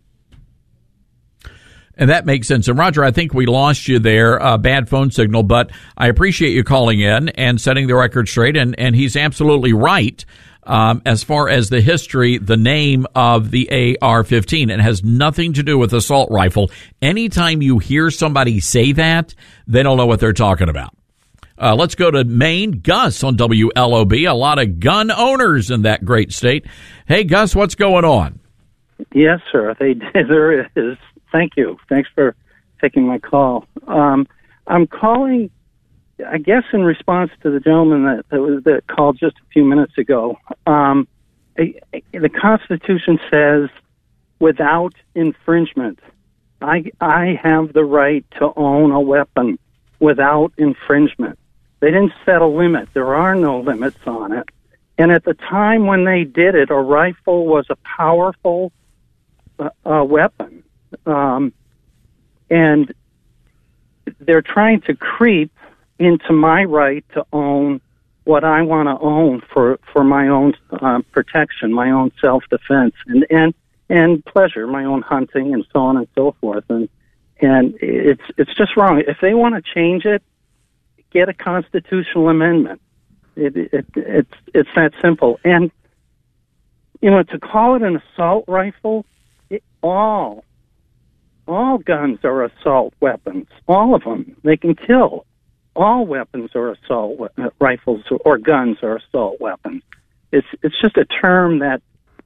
And that makes sense. And Roger, I think we lost you there, bad phone signal, but I appreciate you calling in and setting the record straight. And he's absolutely right as far as the history, the name of the AR-15. It has nothing to do with assault rifle. Anytime you hear somebody say that, they don't know what they're talking about. Let's go to Maine. Gus on WLOB. A lot of gun owners in that great state. Hey, Gus, what's going on? Yes, sir. There is. Thank you. Thanks for taking my call. I'm calling I guess in response to the gentleman that called just a few minutes ago, the Constitution says without infringement. I have the right to own a weapon without infringement. They didn't set a limit. There are no limits on it. And at the time when they did it, a rifle was a powerful weapon. And they're trying to creep into my right to own what I want to own for my own protection, my own self-defense, and pleasure, my own hunting, and so on and so forth. And it's just wrong. If they want to change it, get a constitutional amendment. It's that simple. And to call it an assault rifle, all guns are assault weapons. All of them. They can kill. All weapons are assault rifles, or guns are assault weapons. It's just a term that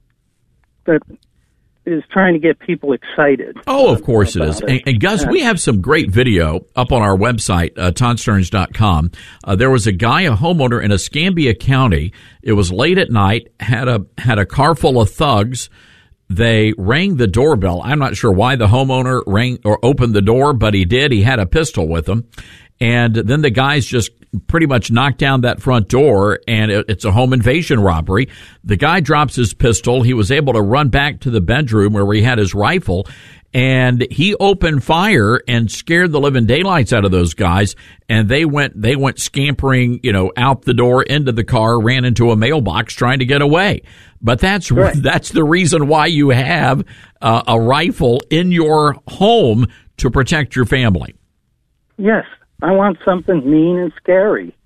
is trying to get people excited. Oh, of course it is. And Gus, we have some great video up on our website, ToddStarns.com. There was a guy, a homeowner in Escambia County. It was late at night, had a car full of thugs. They rang the doorbell. I'm not sure why the homeowner rang or opened the door, but he did. He had a pistol with him. And then the guys just pretty much knocked down that front door, and it's a home invasion robbery. The guy drops his pistol. He was able to run back to the bedroom where he had his rifle, and he opened fire and scared the living daylights out of those guys. And they went scampering, out the door into the car, ran into a mailbox trying to get away. But that's the reason why you have a rifle in your home, to protect your family. Yes. I want something mean and scary.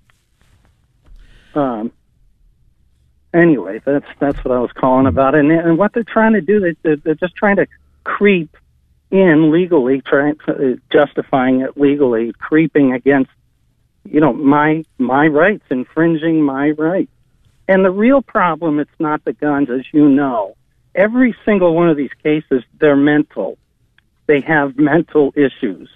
Anyway, that's what I was calling about. And what they're trying to do, they're just trying to creep in legally, justifying it legally, creeping against, my rights, infringing my rights. And the real problem, it's not the guns, as you know. Every single one of these cases, they're mental. They have mental issues.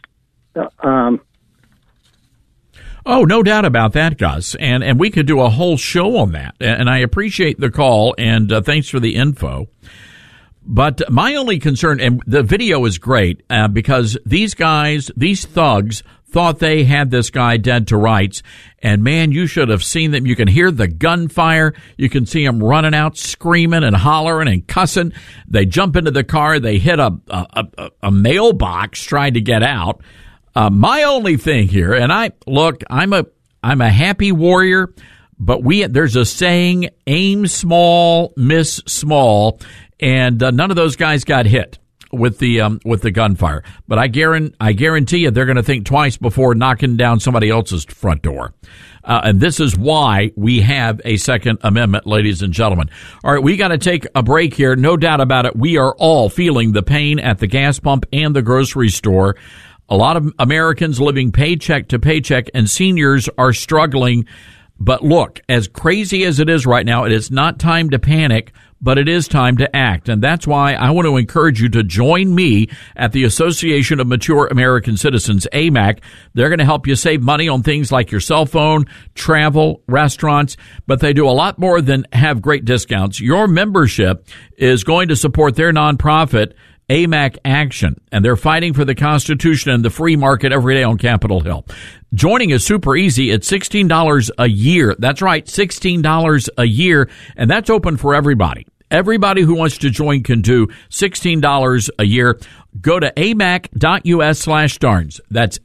Oh, no doubt about that, Gus. And we could do a whole show on that. And I appreciate the call, and thanks for the info. But my only concern, and the video is great, because these thugs, thought they had this guy dead to rights. And, man, you should have seen them. You can hear the gunfire. You can see them running out, screaming and hollering and cussing. They jump into the car. They hit a mailbox trying to get out. My only thing here, and I'm a happy warrior, but there's a saying, aim small, miss small, and none of those guys got hit with the gunfire. But I guarantee you they're going to think twice before knocking down somebody else's front door. And this is why we have a Second Amendment, ladies and gentlemen. All right, we got to take a break here. No doubt about it. We are all feeling the pain at the gas pump and the grocery store. A lot of Americans living paycheck to paycheck, and seniors are struggling. But look, as crazy as it is right now, it is not time to panic, but it is time to act. And that's why I want to encourage you to join me at the Association of Mature American Citizens, AMAC. They're going to help you save money on things like your cell phone, travel, restaurants, but they do a lot more than have great discounts. Your membership is going to support their nonprofit, AMAC Action, and they're fighting for the Constitution and the free market every day on Capitol Hill. Joining is super easy. It's $16 a year. That's right, $16 a year, and that's open for everybody. Everybody who wants to join can do $16 a year. Go to amac.us/starns. That's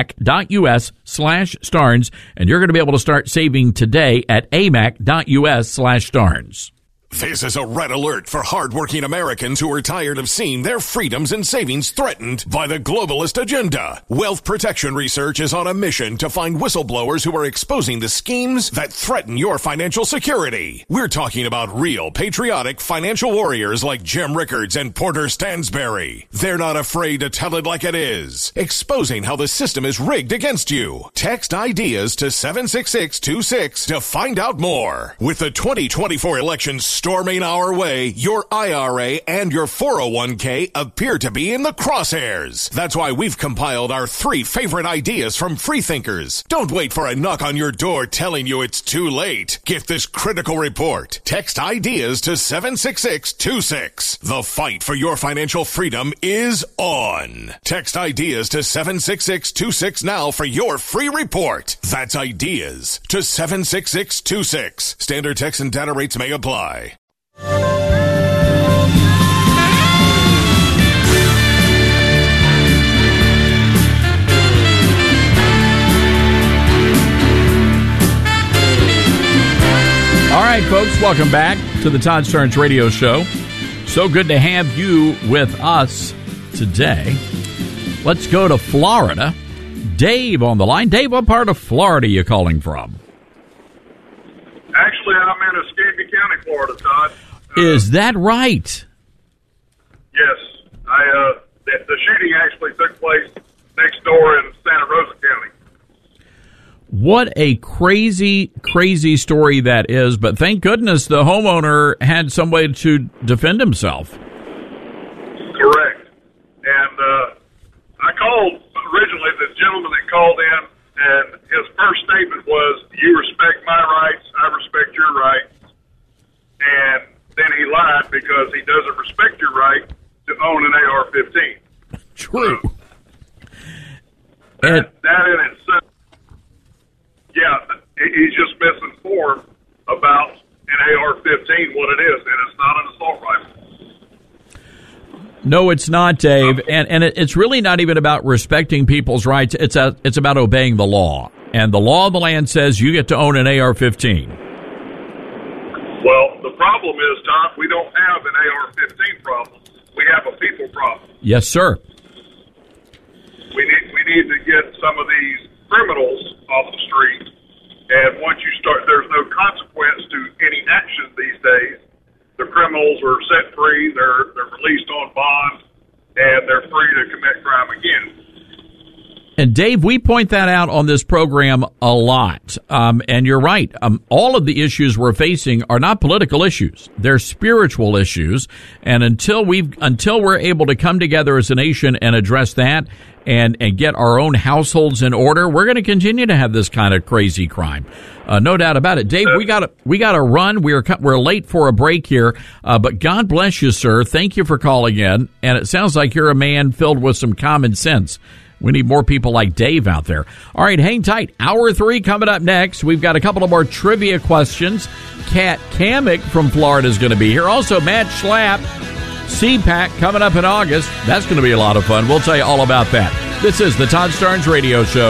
amac.us/starns, and you're going to be able to start saving today at amac.us/starns. This is a red alert for hardworking Americans who are tired of seeing their freedoms and savings threatened by the globalist agenda. Wealth Protection Research is on a mission to find whistleblowers who are exposing the schemes that threaten your financial security. We're talking about real, patriotic financial warriors like Jim Rickards and Porter Stansberry. They're not afraid to tell it like it is, exposing how the system is rigged against you. Text IDEAS to 76626 to find out more. With the 2024 election storming our way, your IRA and your 401k appear to be in the crosshairs. That's why we've compiled our 3 favorite ideas from freethinkers. Don't wait for a knock on your door telling you it's too late. Get this critical report. Text ideas to 76626. The fight for your financial freedom is on. Text ideas to 76626 now for your free report. That's ideas to 76626. Standard text and data rates may apply. All right, folks, welcome back to the Todd Starnes Radio Show. So good to have you with us today. Let's go to Florida. Dave on the line. Dave, what part of Florida are you calling from? Actually, I'm in Escambia County, Florida, Todd. Is that right? Yes. The shooting actually took place next door in Santa Rosa County. What a crazy, crazy story that is. But thank goodness the homeowner had some way to defend himself. Correct. And I called originally the gentleman that called in, and his first statement was, "You respect my rights, I respect your rights." And then he lied because he doesn't respect your right to own an AR-15. True. That in itself, yeah, he's just misinformed about an AR-15, what it is, and it's not an assault rifle. No, it's not, Dave, and it's really not even about respecting people's rights. It's about obeying the law, and the law of the land says you get to own an AR-15. Well, the problem is, Tom, we don't have an AR-15 problem. We have a people problem. Yes, sir. We need to get some of these criminals off the street, and once you start, there's no consequence to any action these days. The criminals are set free, they're released on bond, and they're free to commit crime again. And Dave, we point that out on this program a lot. And you're right. All of the issues we're facing are not political issues. They're spiritual issues. And until we're able to come together as a nation and address that and get our own households in order, we're going to continue to have this kind of crazy crime. No doubt about it. Dave, we got to run. We're late for a break here. But God bless you, sir. Thank you for calling in. And it sounds like you're a man filled with some common sense. We need more people like Dave out there. All right, hang tight. Hour 3 coming up next. We've got a couple of more trivia questions. Kat Kamek from Florida is going to be here. Also, Matt Schlapp, CPAC coming up in August. That's going to be a lot of fun. We'll tell you all about that. This is the Todd Starnes Radio Show.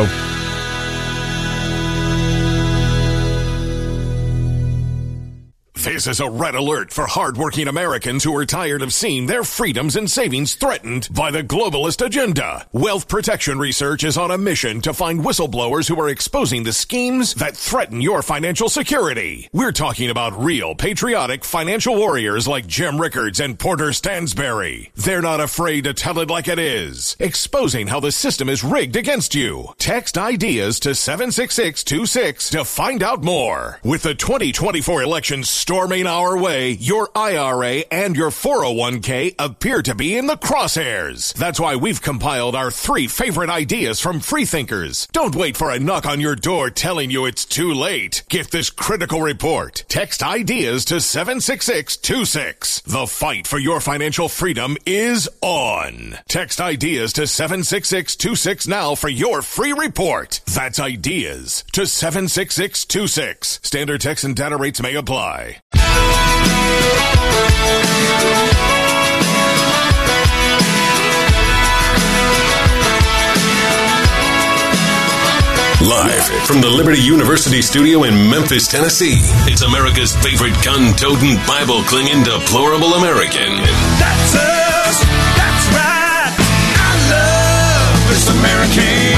This is a red alert for hardworking Americans who are tired of seeing their freedoms and savings threatened by the globalist agenda. Wealth Protection Research is on a mission to find whistleblowers who are exposing the schemes that threaten your financial security. We're talking about real, patriotic financial warriors like Jim Rickards and Porter Stansberry. They're not afraid to tell it like it is, exposing how the system is rigged against you. Text ideas to 76626 to find out more. With the 2024 election storming our way, your IRA and your 401k appear to be in the crosshairs. That's why we've compiled our 3 favorite ideas from freethinkers. Don't wait for a knock on your door telling you it's too late. Get this critical report. Text ideas to 76626. The fight for your financial freedom is on. Text ideas to 76626 now for your free report. That's ideas to 76626. Standard text and data rates may apply. Live from the Liberty University studio in Memphis, Tennessee, it's America's favorite gun-toting, Bible-clinging, deplorable American. That's us. That's right. I love this American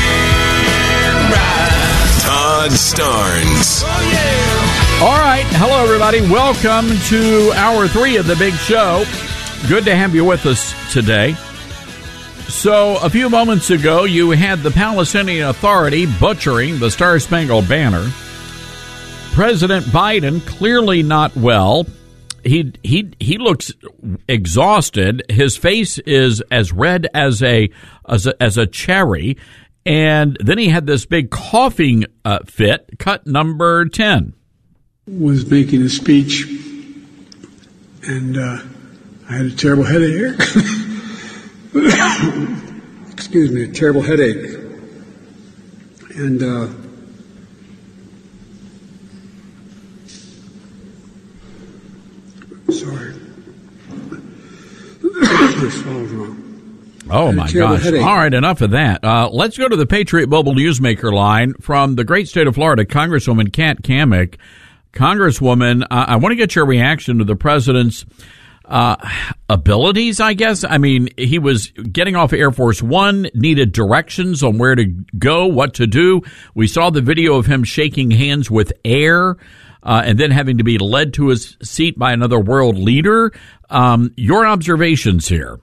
ride. Todd Starnes. Oh, yeah. All right. Hello, everybody. Welcome to Hour 3 of the Big Show. Good to have you with us today. So, a few moments ago, you had the Palestinian Authority butchering the Star-Spangled Banner. President Biden, clearly not well. he looks exhausted. His face is as red as a cherry, and then he had this big coughing fit. Cut number 10. Was making a speech, and I had a terrible headache. Excuse me, a terrible headache, and sorry. My swallow's wrong. Oh, my gosh. Headache. All right, enough of that. Let's go to the Patriot Mobile Newsmaker line from the great state of Florida, Congresswoman Kat Cammack. Congresswoman, I want to get your reaction to the president's abilities, I guess. I mean, he was getting off Air Force One, needed directions on where to go, what to do. We saw the video of him shaking hands with air. And then having to be led to his seat by another world leader. Your observations here.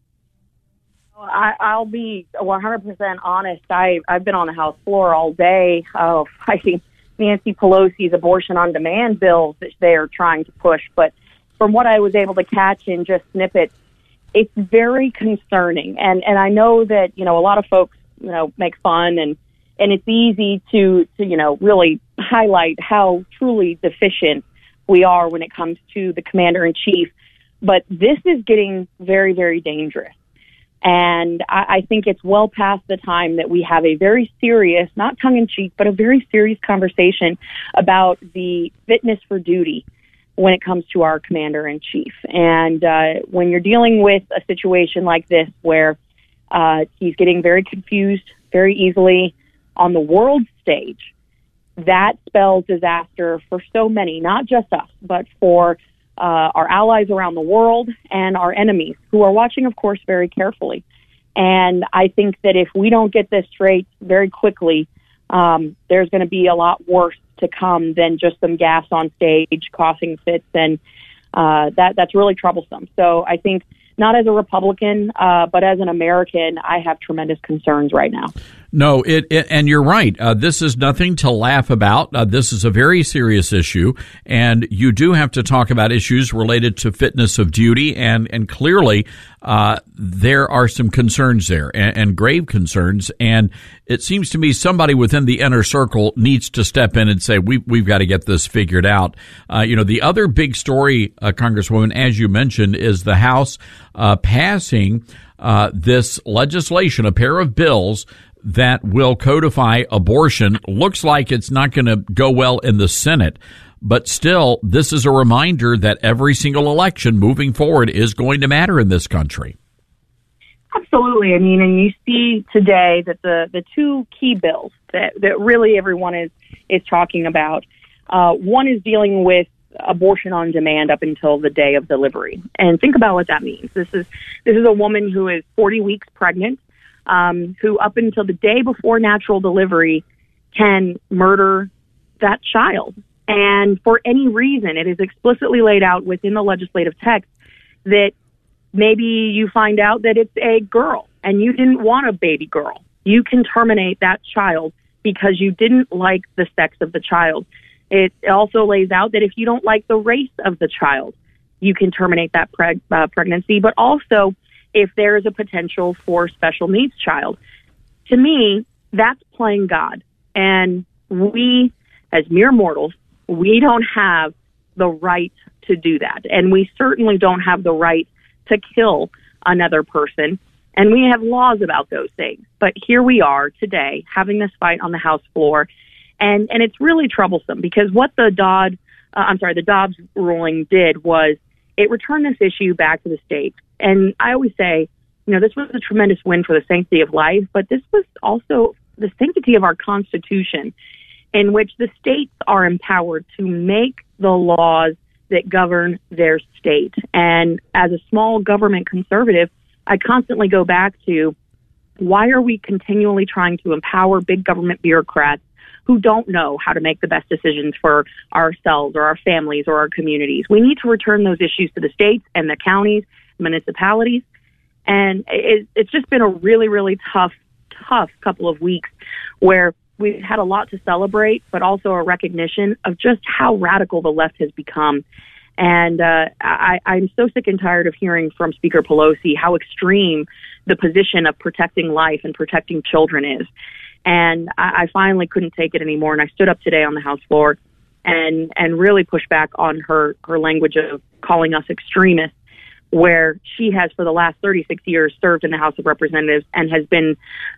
I'll be 100% honest. I've been on the House floor all day fighting Nancy Pelosi's abortion on demand bills that they're trying to push. But from what I was able to catch in just snippets, it's very concerning. And I know that, a lot of folks, make fun and it's easy to really highlight how truly deficient we are when it comes to the commander-in-chief. But this is getting very, very dangerous. And I think it's well past the time that we have a very serious, not tongue-in-cheek, but a very serious conversation about the fitness for duty when it comes to our commander-in-chief. And when you're dealing with a situation like this where he's getting very confused very easily on the world stage, that spells disaster for so many, not just us, but for our allies around the world and our enemies, who are watching, of course, very carefully. And I think that if we don't get this straight very quickly, there's going to be a lot worse to come than just some gas on stage, coughing fits, and that's really troublesome. So I think, not as a Republican, but as an American, I have tremendous concerns right now. No, and you're right. This is nothing to laugh about. This is a very serious issue, and you do have to talk about issues related to fitness of duty, and clearly there are some concerns there, and grave concerns, and it seems to me somebody within the inner circle needs to step in and say, we've got to get this figured out. The other big story, Congresswoman, as you mentioned, is the House passing this legislation, a pair of bills that will codify abortion. Looks like it's not going to go well in the Senate, but still, this is a reminder that every single election moving forward is going to matter in this country. Absolutely. I mean, and you see today that the two key bills that really everyone is talking about, one is dealing with abortion on demand up until the day of delivery. And think about what that means. This is a woman who is 40 weeks pregnant, who up until the day before natural delivery can murder that child. And for any reason, it is explicitly laid out within the legislative text that maybe you find out that it's a girl and you didn't want a baby girl. You can terminate that child because you didn't like the sex of the child. It also lays out that if you don't like the race of the child, you can terminate that pregnancy, but also if there is a potential for special needs child. To me, that's playing God. And we, as mere mortals, we don't have the right to do that. And we certainly don't have the right to kill another person. And we have laws about those things. But here we are today having this fight on the House floor. And it's really troublesome because what the Dobbs ruling did was it returned this issue back to the states. And I always say, this was a tremendous win for the sanctity of life, but this was also the sanctity of our Constitution, in which the states are empowered to make the laws that govern their state. And as a small government conservative, I constantly go back to, why are we continually trying to empower big government bureaucrats who don't know how to make the best decisions for ourselves or our families or our communities? We need to return those issues to the states and the counties, municipalities. And it's just been a really, really tough couple of weeks where we've had a lot to celebrate, but also a recognition of just how radical the left has become. And I'm so sick and tired of hearing from Speaker Pelosi how extreme the position of protecting life and protecting children is. And I finally couldn't take it anymore, and I stood up today on the House floor and really pushed back on her language of calling us extremists, where she has for the last 36 years served in the House of Representatives and has been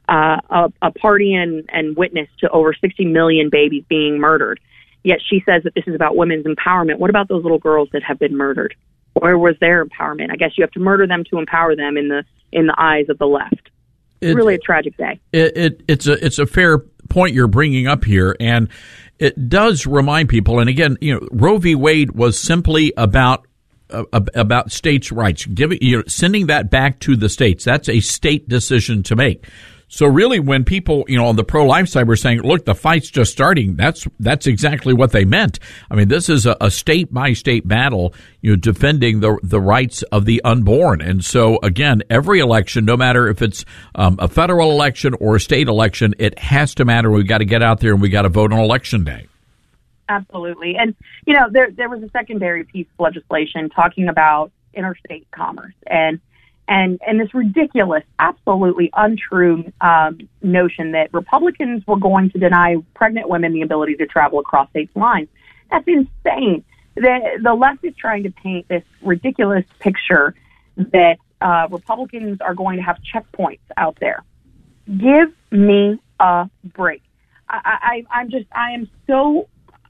a party and witness to over 60 million babies being murdered. Yet she says that this is about women's empowerment. What about those little girls that have been murdered? Where was their empowerment? I guess you have to murder them to empower them in the eyes of the left. It's really a tragic day. It's a fair point you're bringing up here, and it does remind people. And again, Roe v. Wade was simply about states' rights, sending that back to the states. That's a state decision to make. So really, when people, on the pro-life side were saying, look, the fight's just starting, that's exactly what they meant. I mean, this is a state-by-state battle, defending the rights of the unborn. And so, again, every election, no matter if it's a federal election or a state election, it has to matter. We've got to get out there and we got to vote on Election Day. Absolutely. And, there was a secondary piece of legislation talking about interstate commerce and this ridiculous, absolutely untrue notion that Republicans were going to deny pregnant women the ability to travel across state lines. That's insane. The left is trying to paint this ridiculous picture that Republicans are going to have checkpoints out there. Give me a break. I am so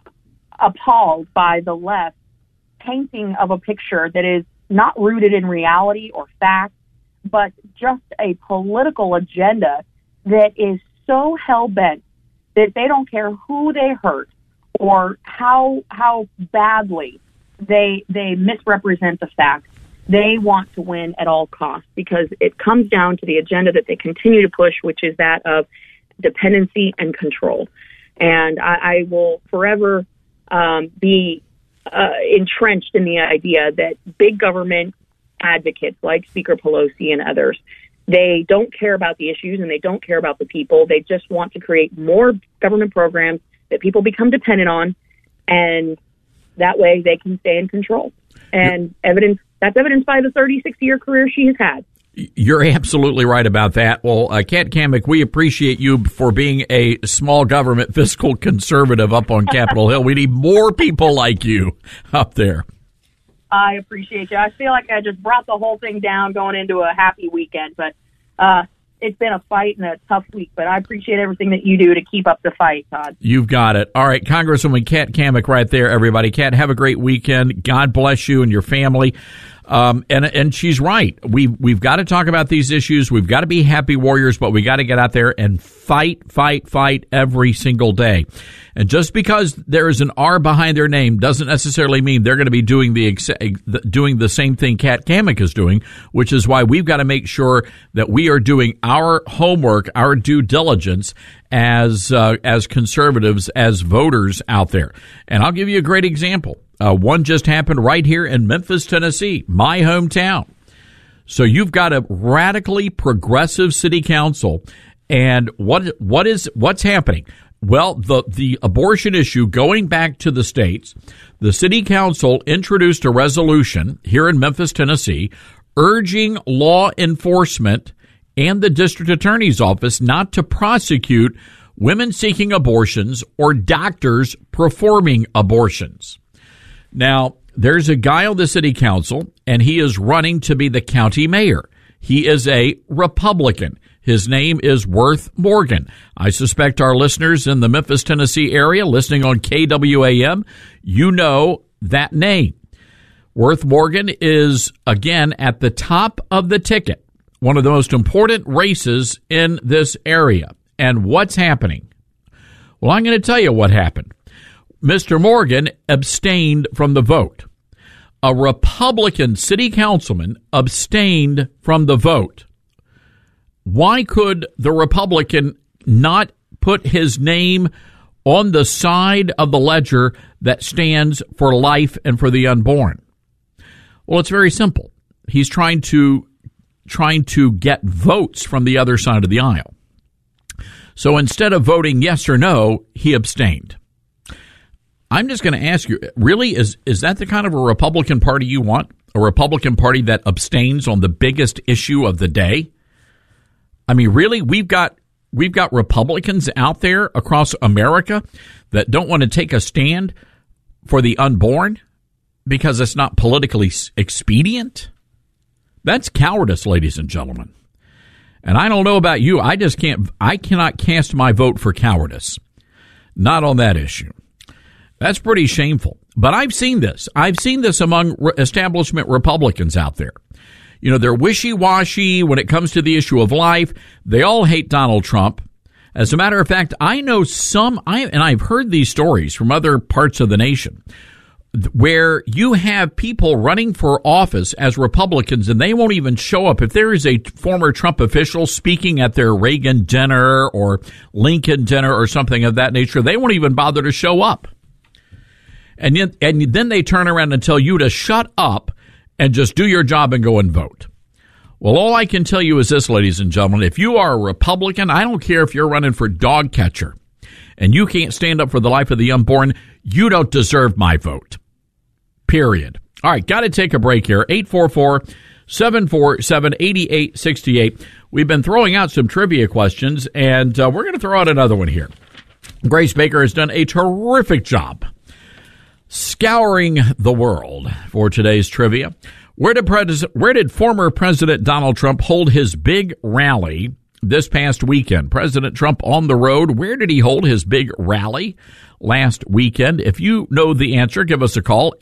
appalled by the left painting of a picture that is not rooted in reality or fact, but just a political agenda that is so hell-bent that they don't care who they hurt or how badly they misrepresent the facts. They want to win at all costs because it comes down to the agenda that they continue to push, which is that of dependency and control. And I will forever be entrenched in the idea that big government advocates like Speaker Pelosi and others, they don't care about the issues and they don't care about the people. They just want to create more government programs that people become dependent on, and that way they can stay in control. And that's evidenced by the 36-year career she has had. You're absolutely right about that. Well, Kat Cammack, we appreciate you for being a small government fiscal conservative up on Capitol Hill. We need more people like you up there. I appreciate you. I feel like I just brought the whole thing down going into a happy weekend, but it's been a fight and a tough week, but I appreciate everything that you do to keep up the fight, Todd. You've got it. All right, Congresswoman Kat Cammack right there, everybody. Kat, have a great weekend. God bless you and your family. And she's right. We've got to talk about these issues. We've got to be happy warriors, but we got to get out there and fight every single day. And just because there is an R behind their name doesn't necessarily mean they're going to be doing the same thing Kat Cammack is doing, which is why we've got to make sure that we are doing our homework, our due diligence as conservatives, as voters out there. And I'll give you a great example. One just happened right here in Memphis, Tennessee, my hometown. So you've got a radically progressive city council, and what's happening? Well, the abortion issue going back to the states, the city council introduced a resolution here in Memphis, Tennessee, urging law enforcement and the district attorney's office not to prosecute women seeking abortions or doctors performing abortions. Now, there's a guy on the city council, and he is running to be the county mayor. He is a Republican. His name is Worth Morgan. I suspect our listeners in the Memphis, Tennessee area listening on KWAM, you know that name. Worth Morgan is, again, at the top of the ticket, one of the most important races in this area. And what's happening? Well, I'm going to tell you what happened. Mr. Morgan abstained from the vote. A Republican city councilman abstained from the vote. Why could the Republican not put his name on the side of the ledger that stands for life and for the unborn? Well, it's very simple. He's trying to get votes from the other side of the aisle. So instead of voting yes or no, he abstained. I'm just going to ask you, really, is that the kind of a Republican Party you want? A Republican Party that abstains on the biggest issue of the day? I mean, really, we've got Republicans out there across America that don't want to take a stand for the unborn because it's not politically expedient? That's cowardice, ladies and gentlemen. And I don't know about you. I cannot cast my vote for cowardice. Not on that issue. That's pretty shameful. But I've seen this. I've seen this among establishment Republicans out there. You know, they're wishy-washy when it comes to the issue of life. They all hate Donald Trump. As a matter of fact, I know and I've heard these stories from other parts of the nation, where you have people running for office as Republicans and they won't even show up. If there is a former Trump official speaking at their Reagan dinner or Lincoln dinner or something of that nature, they won't even bother to show up. And then they turn around and tell you to shut up and just do your job and go and vote. Well, all I can tell you is this, ladies and gentlemen. If you are a Republican, I don't care if you're running for dog catcher, and you can't stand up for the life of the unborn, you don't deserve my vote. Period. All right, got to take a break here. 844-747-8868. We've been throwing out some trivia questions, and we're going to throw out another one here. Grace Baker has done a terrific job scouring the world for today's trivia. Where did former President Donald Trump hold his big rally this past weekend? President Trump on the road. Where did he hold his big rally last weekend? If you know the answer, give us a call,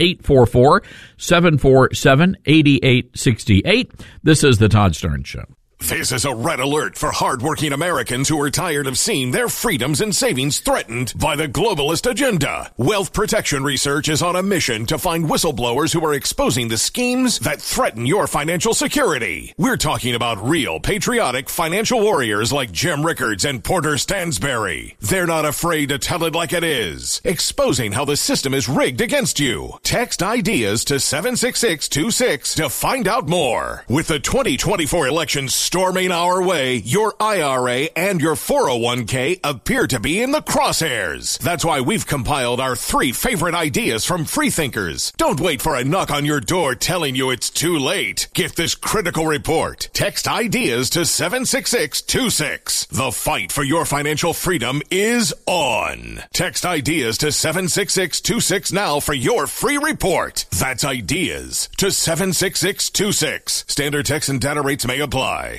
844-747-8868. This is the Todd Starnes Show. This is a red alert for hardworking Americans who are tired of seeing their freedoms and savings threatened by the globalist agenda. Wealth Protection Research is on a mission to find whistleblowers who are exposing the schemes that threaten your financial security. We're talking about real patriotic financial warriors like Jim Rickards and Porter Stansberry. They're not afraid to tell it like it is, exposing how the system is rigged against you. Text ideas to 76626 to find out more. With the 2024 elections storming our way, your IRA and your 401k appear to be in the crosshairs. That's why we've compiled our 3 favorite ideas from freethinkers. Don't wait for a knock on your door telling you it's too late. Get this critical report. Text ideas to 76626. The fight for your financial freedom is on. Text ideas to 76626 now for your free report. That's ideas to 76626. Standard text and data rates may apply.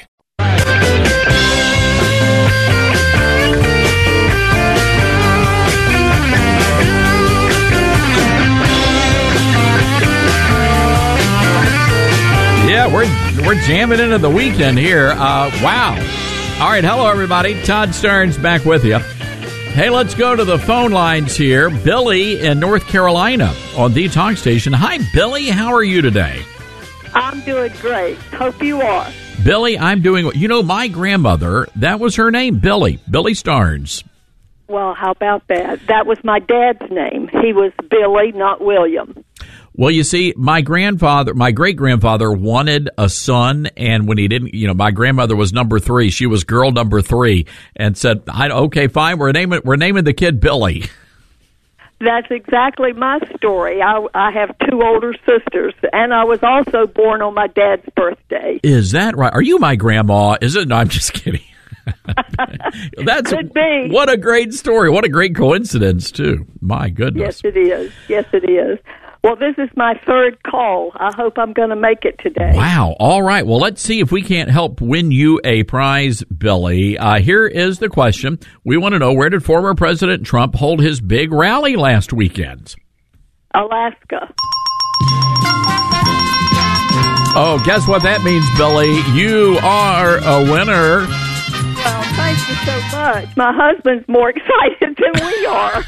Yeah, we're jamming into the weekend here. Wow. All right, hello everybody. Todd Starnes back with you. Hey, let's go to the phone lines here. Billy in North Carolina on the talk station. Hi, Billy. How are you today? I'm doing great. Hope you are. Billy, I'm doing... You know, my grandmother, that was her name, Billy Starnes. Well, how about that? That was my dad's name. He was Billy, not William. Well, you see, my great-grandfather wanted a son, and when he didn't, my grandmother was number 3. She was girl number 3, and said, okay, fine, we're naming the kid Billy. That's exactly my story. I have 2 older sisters, and I was also born on my dad's birthday. Is that right? Are you my grandma? Is it? No, I'm just kidding. Could be. What a great story. What a great coincidence, too. My goodness. Yes, it is. Yes, it is. Well, this is my 3rd call. I hope I'm going to make it today. Wow. All right. Well, let's see if we can't help win you a prize, Billy. Here is the question. We want to know, where did former President Trump hold his big rally last weekend? Alaska. Oh, guess what that means, Billy? You are a winner. Well, thank you so much. My husband's more excited than we are.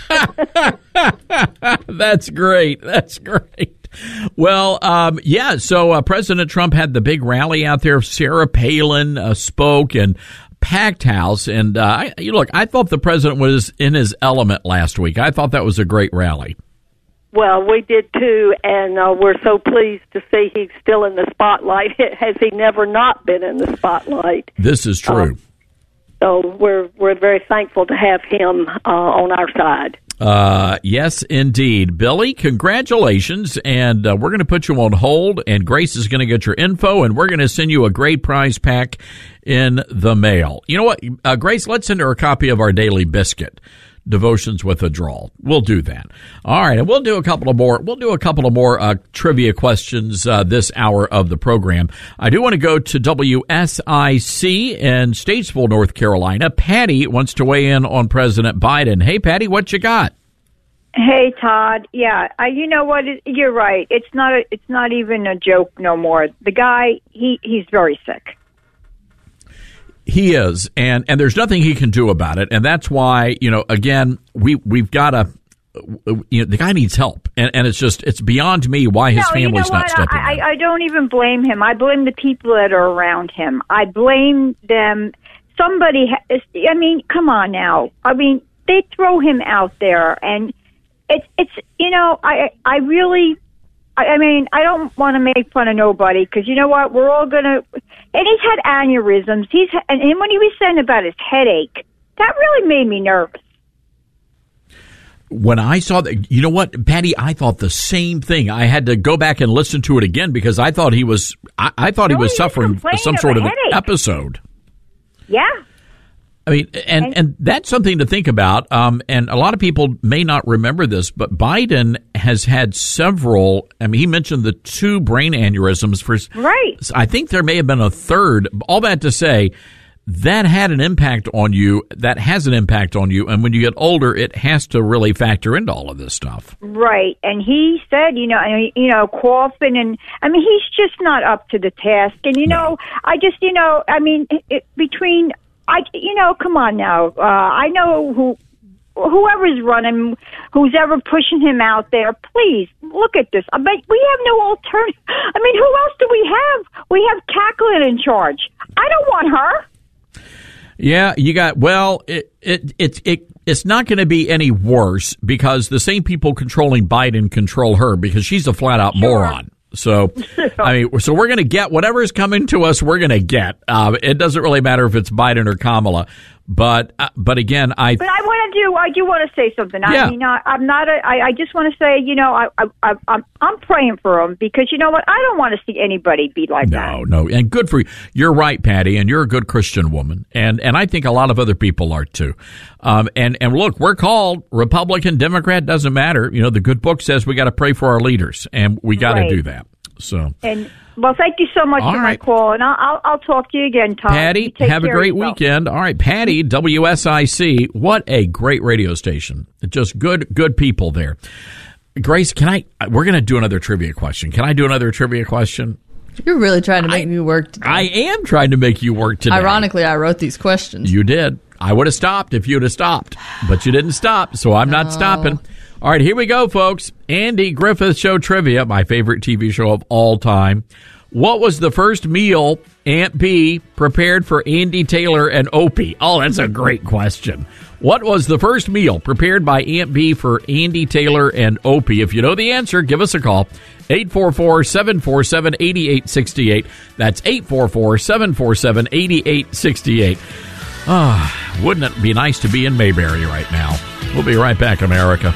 That's great. That's great. Well, so President Trump had the big rally out there. Sarah Palin spoke, and packed house. And I thought the president was in his element last week. I thought that was a great rally. Well, we did too, and we're so pleased to see he's still in the spotlight. Has he never not been in the spotlight? This is true. So we're very thankful to have him on our side. Yes, indeed. Billy, congratulations. And we're going to put you on hold, and Grace is going to get your info, and we're going to send you a great prize pack in the mail. You know what, Grace, let's send her a copy of our Daily Biscuit, Devotions with a Drawl. We'll do that. All right, and we'll do a couple of more trivia questions this hour of the program. I do want to go to WSIC in Statesville, North Carolina. Patty wants to weigh in on President Biden. Hey, Patty, what you got? Hey, Todd. Yeah, you know what? You're right. It's not even a joke no more. The guy, he's very sick. He is, and there's nothing he can do about it, and that's why, again, we've got to, the guy needs help, and it's beyond me why his family's not stepping in. I don't even blame him. I blame the people that are around him. I blame them. Somebody, come on now. They throw him out there, and I don't want to make fun of nobody, because you know what? We're all going to... And he's had aneurysms. And when he was saying about his headache, that really made me nervous. When I saw that, you know what, Patty, I thought the same thing. I had to go back and listen to it again because I thought he was suffering some sort of episode. Yeah. I mean, and that's something to think about. And a lot of people may not remember this, but Biden has had several. He mentioned the 2 brain aneurysms. Right. I think there may have been a third. All that to say, that had an impact on you. That has an impact on you. And when you get older, it has to really factor into all of this stuff. Right. And he said, coughing, and he's just not up to the task. And come on now. I know whoever's running, who's ever pushing him out there, please look at this. We have no alternative. Who else do we have? We have Kaplan in charge. I don't want her. Yeah, you got, it's not going to be any worse because the same people controlling Biden control her because she's a flat out moron. So, so we're going to get whatever is coming to us. We're going to get. It doesn't really matter if it's Biden or Kamala. But again, I do want to say something. Yeah. I just want to say, I'm praying for him because you know what? I don't want to see anybody be like that. No. And good for you. You're right, Patty, and you're a good Christian woman. And I think a lot of other people are too. And look, we're called Republican, Democrat, doesn't matter. The good book says we got to pray for our leaders and we got to do that. So. Well, thank you so much for my call, and I'll talk to you again, Tom. Patty, have a great weekend. All right, Patty, WSIC, what a great radio station. Just good people there. Grace, we're going to do another trivia question. Can I do another trivia question? You're really trying to make me work today. I am trying to make you work today. Ironically, I wrote these questions. You did. I would have stopped if you'd have stopped, but you didn't stop, so I'm not stopping. All right, here we go, folks. Andy Griffith Show Trivia, my favorite TV show of all time. What was the first meal Aunt Bee prepared for Andy Taylor and Opie? Oh, that's a great question. What was the first meal prepared by Aunt Bee for Andy Taylor and Opie? If you know the answer, give us a call. 844-747-8868. That's 844-747-8868. Wouldn't it be nice to be in Mayberry right now? We'll be right back, America.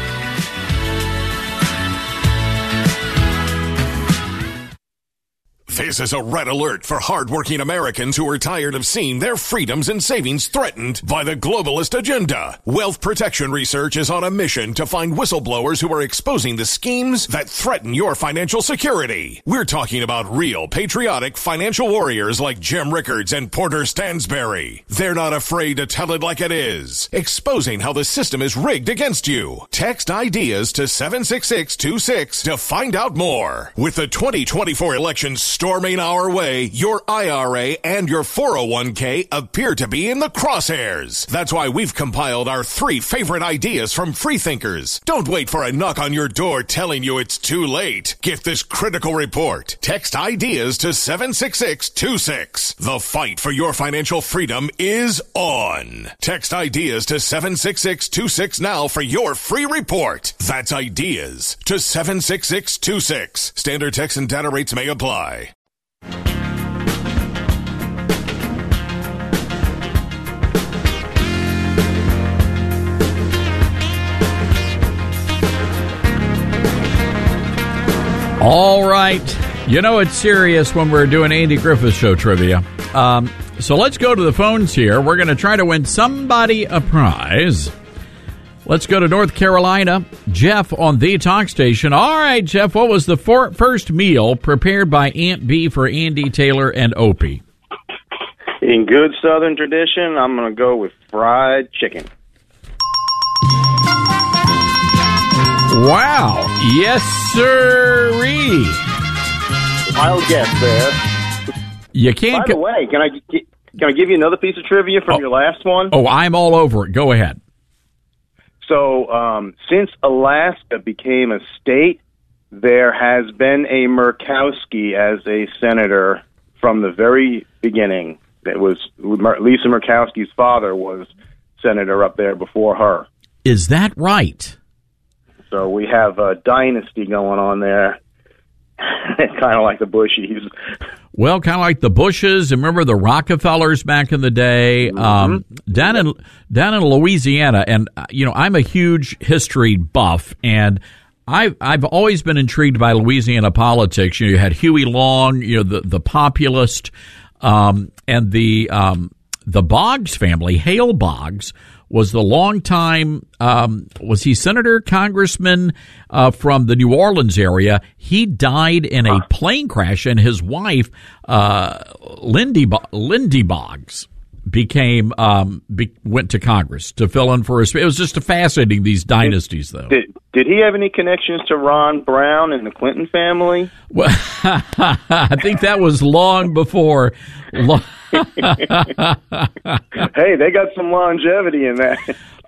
This is a red alert for hardworking Americans who are tired of seeing their freedoms and savings threatened by the globalist agenda. Wealth Protection Research is on a mission to find whistleblowers who are exposing the schemes that threaten your financial security. We're talking about real patriotic financial warriors like Jim Rickards and Porter Stansberry. They're not afraid to tell it like it is, exposing how the system is rigged against you. Text ideas to 76626 to find out more. With the 2024 election storming our way, your IRA and your 401k appear to be in the crosshairs. That's why we've compiled our 3 favorite ideas from freethinkers. Don't wait for a knock on your door telling you it's too late. Get this critical report. Text ideas to 76626. The fight for your financial freedom is on. Text ideas to 76626 now for your free report. That's ideas to 76626. Standard text and data rates may apply. All right. You know it's serious when we're doing Andy Griffith Show trivia. So let's go to the phones here. We're going to try to win somebody a prize. Let's go to North Carolina. Jeff on the talk station. All right, Jeff, what was the first meal prepared by Aunt B for Andy, Taylor, and Opie? In good Southern tradition, I'm going to go with fried chicken. Wow. Yes, sirree. Wild guess there. You can't. By the way, can I give you another piece of trivia from your last one? Oh, I'm all over it. Go ahead. So, since Alaska became a state, there has been a Murkowski as a senator from the very beginning. It was Lisa Murkowski's father was senator up there before her. Is that right? So we have a dynasty going on there. Kind of like the Bushies. Well, kind of like the Bushes. Remember the Rockefellers back in the day, down in Louisiana. And I'm a huge history buff, and I've always been intrigued by Louisiana politics. You had Huey Long, the populist, and the Boggs family, Hale Boggs, was the longtime, was he senator, congressman from the New Orleans area. He died in a plane crash, and his wife, Lindy Boggs, went to Congress to fill in for his. It was just fascinating, these dynasties, though. Did he have any connections to Ron Brown and the Clinton family? Well, I think that was long before. Hey, they got some longevity in that.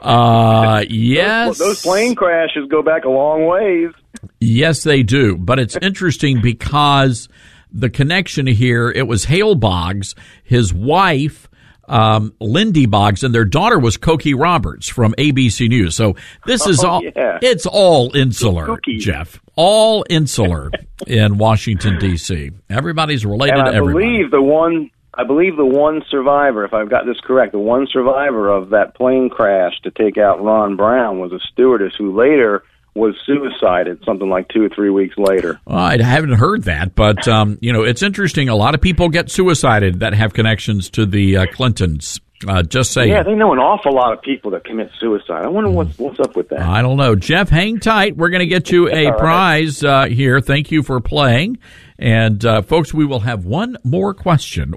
Yes. Those plane crashes go back a long ways. Yes, they do. But it's interesting because the connection here, it was Hale Boggs, his wife, Lindy Boggs, and their daughter was Cokie Roberts from ABC News. So this is it's all insular, Jeff. All insular in Washington, D.C. Everybody's related to everybody. I believe the one survivor, if I've got this correct, the one survivor of that plane crash to take out Ron Brown was a stewardess who later was suicided, something like 2 or 3 weeks later. Well, I haven't heard that, but it's interesting. A lot of people get suicided that have connections to the Clintons. Just saying. Yeah, they know an awful lot of people that commit suicide. I wonder what's up with that. I don't know. Jeff, hang tight. We're going to get you a prize here. Thank you for playing. And, folks, we will have one more question,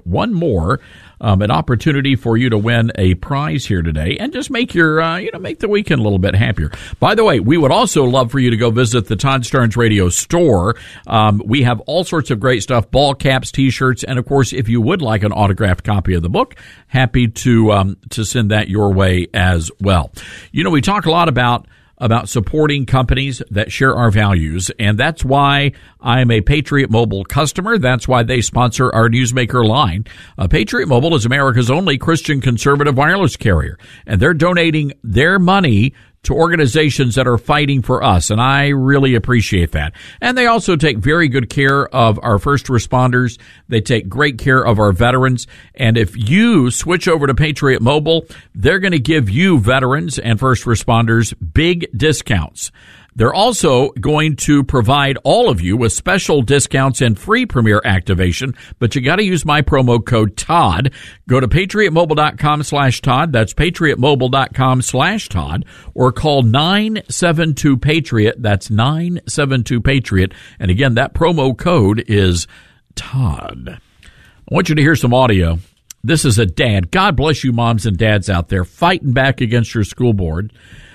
an opportunity for you to win a prize here today and just make your, make the weekend a little bit happier. By the way, we would also love for you to go visit the Todd Starnes Radio store. We have all sorts of great stuff, ball caps, T-shirts, and, of course, if you would like an autographed copy of the book, happy to send that your way as well. We talk a lot about supporting companies that share our values, and that's why I'm a Patriot Mobile customer. That's why they sponsor our Newsmaker line. Patriot Mobile is America's only Christian conservative wireless carrier, and they're donating their money to organizations that are fighting for us, and I really appreciate that. And they also take very good care of our first responders. They take great care of our veterans. And if you switch over to Patriot Mobile, they're going to give you veterans and first responders big discounts. They're also going to provide all of you with special discounts and free Premier activation, but you got to use my promo code TODD. Go to patriotmobile.com/Todd. That's patriotmobile.com/Todd, or call 972-PATRIOT. That's 972-PATRIOT. And again, that promo code is TODD. I want you to hear some audio. This is a dad. God bless you moms and dads out there fighting back against your school boards.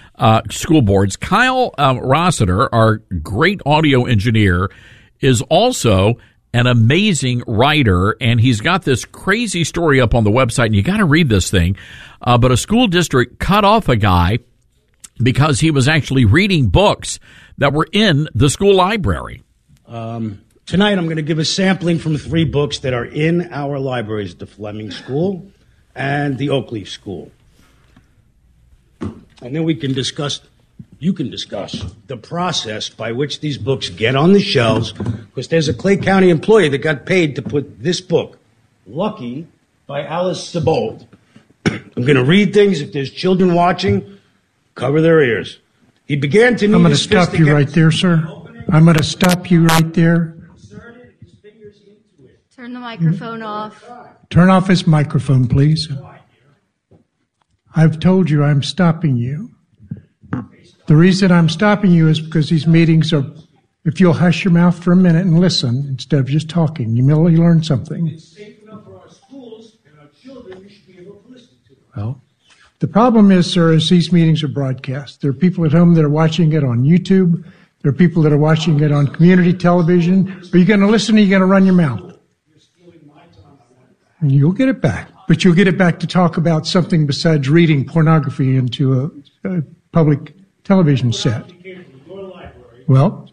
Kyle Rossiter, our great audio engineer, is also an amazing writer, and he's got this crazy story up on the website, and you got to read this thing. But a school district cut off a guy because he was actually reading books that were in the school library. Tonight I'm going to give a sampling from 3 books that are in our libraries, the Fleming School and the Oakleaf School. And then you can discuss the process by which these books get on the shelves, because there's a Clay County employee that got paid to put this book, Lucky, by Alice Sebold. I'm going to read things. If there's children watching, cover their ears. He began to need I'm going to stop you right there, sir. I'm going to stop you right there. Turn the microphone off. Turn off his microphone, please. I've told you I'm stopping you. The reason I'm stopping you is because these meetings are, if you'll hush your mouth for a minute and listen instead of just talking, you may learn something. It's safe enough for our schools and our children. We should be able to listen to it. Well, the problem is, sir, is these meetings are broadcast. There are people at home that are watching it on YouTube. There are people that are watching it on community television. Are you going to listen or are you going to run your mouth? And you'll get it back. But you'll get it back to talk about something besides reading pornography into a public television set. Well,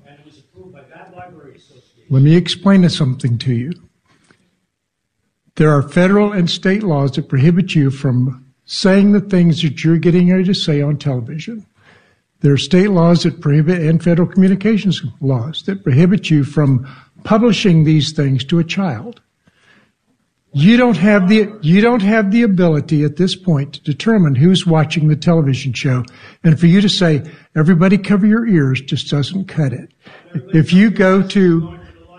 let me explain something to you. There are federal and state laws that prohibit you from saying the things that you're getting ready to say on television. There are state laws that prohibit, and federal communications laws that prohibit you from publishing these things to a child. You don't have the ability at this point to determine who's watching the television show, and for you to say everybody cover your ears just doesn't cut it. If you go to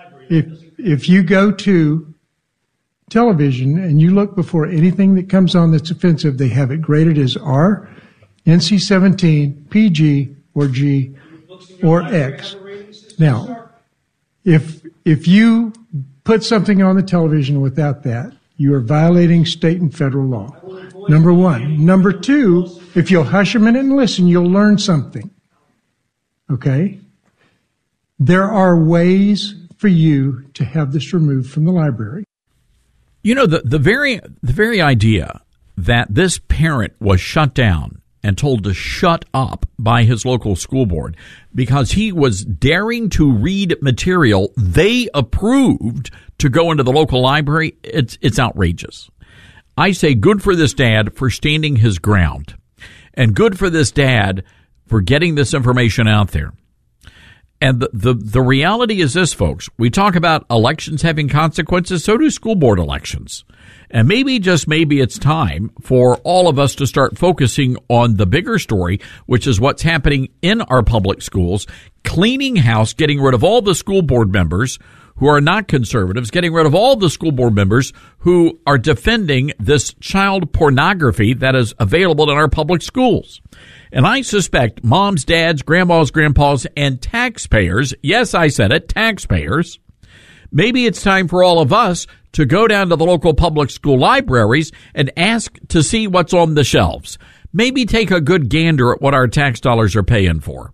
television and you look before anything that comes on that's offensive, they have it graded as R, NC-17, PG, or G, or X. Now, if you put something on the television without that, you are violating state and federal law. Number one. Number two, if you'll hush a minute and listen, you'll learn something. Okay? There are ways for you to have this removed from the library. You know, the very idea that this parent was shut down and told to shut up by his local school board because he was daring to read material they approved to go into the local library, it's outrageous. I say good for this dad for standing his ground, and good for this dad for getting this information out there. And the reality is this, folks. We talk about elections having consequences, so do school board elections. And maybe, just maybe, it's time for all of us to start focusing on the bigger story, which is what's happening in our public schools, cleaning house, getting rid of all the school board members who are not conservatives, getting rid of all the school board members who are defending this child pornography that is available in our public schools. And I suspect moms, dads, grandmas, grandpas, and taxpayers, yes, I said it, taxpayers, maybe it's time for all of us to go down to the local public school libraries and ask to see what's on the shelves. Maybe take a good gander at what our tax dollars are paying for.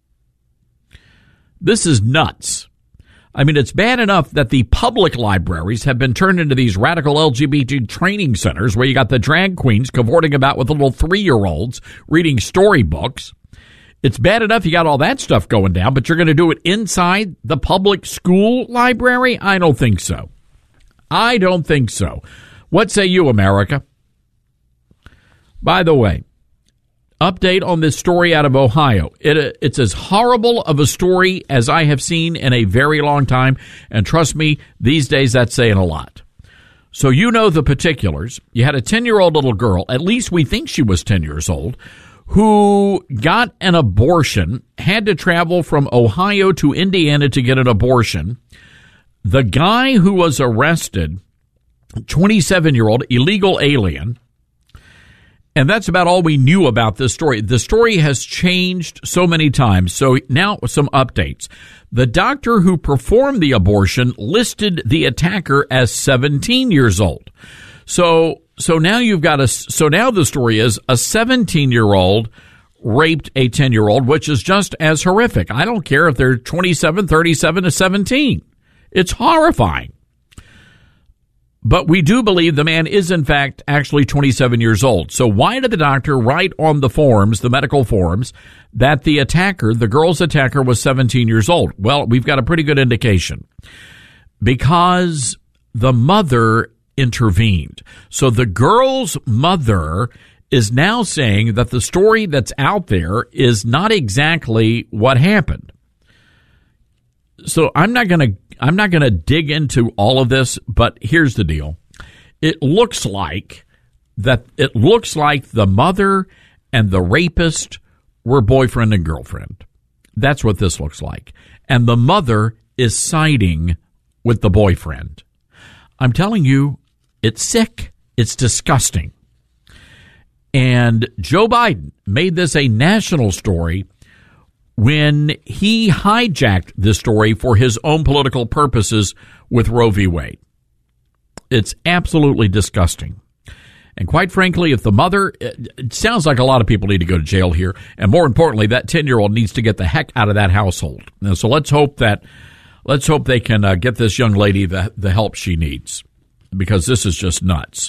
This is nuts. I mean, it's bad enough that the public libraries have been turned into these radical LGBT training centers where you got the drag queens cavorting about with little 3-year-olds reading storybooks. It's bad enough you got all that stuff going down, but you're going to do it inside the public school library? I don't think so. I don't think so. What say you, America? By the way, update on this story out of Ohio. It's as horrible of a story as I have seen in a very long time, and trust me, these days that's saying a lot. So you know the particulars. You had a 10-year-old little girl, at least we think she was 10 years old, who got an abortion, had to travel from Ohio to Indiana to get an abortion. The guy who was arrested, 27-year-old illegal alien, and that's about all we knew about this story. The story has changed so many times. So now some updates. The doctor who performed the abortion listed the attacker as 17 years old. So now you've got so now the story is a 17-year-old raped a 10-year-old, which is just as horrific. I don't care if they're 27, 37 or 17. It's horrifying. But we do believe the man is, in fact, actually 27 years old. So why did the doctor write on the forms, the medical forms, that the attacker, the girl's attacker, was 17 years old? Well, we've got a pretty good indication. Because the mother intervened. So the girl's mother is now saying that the story that's out there is not exactly what happened. So I'm not going to dig into all of this, but here's the deal. It looks like the mother and the rapist were boyfriend and girlfriend. That's what this looks like. and the mother is siding with the boyfriend. I'm telling you, it's sick. It's disgusting. And Joe Biden made this a national story when he hijacked this story for his own political purposes with Roe v. Wade. It's absolutely disgusting. And quite frankly, if the mother, it sounds like a lot of people need to go to jail here. And more importantly, that 10-year-old needs to get the heck out of that household. Now, so let's hope they can get this young lady the help she needs, because this is just nuts.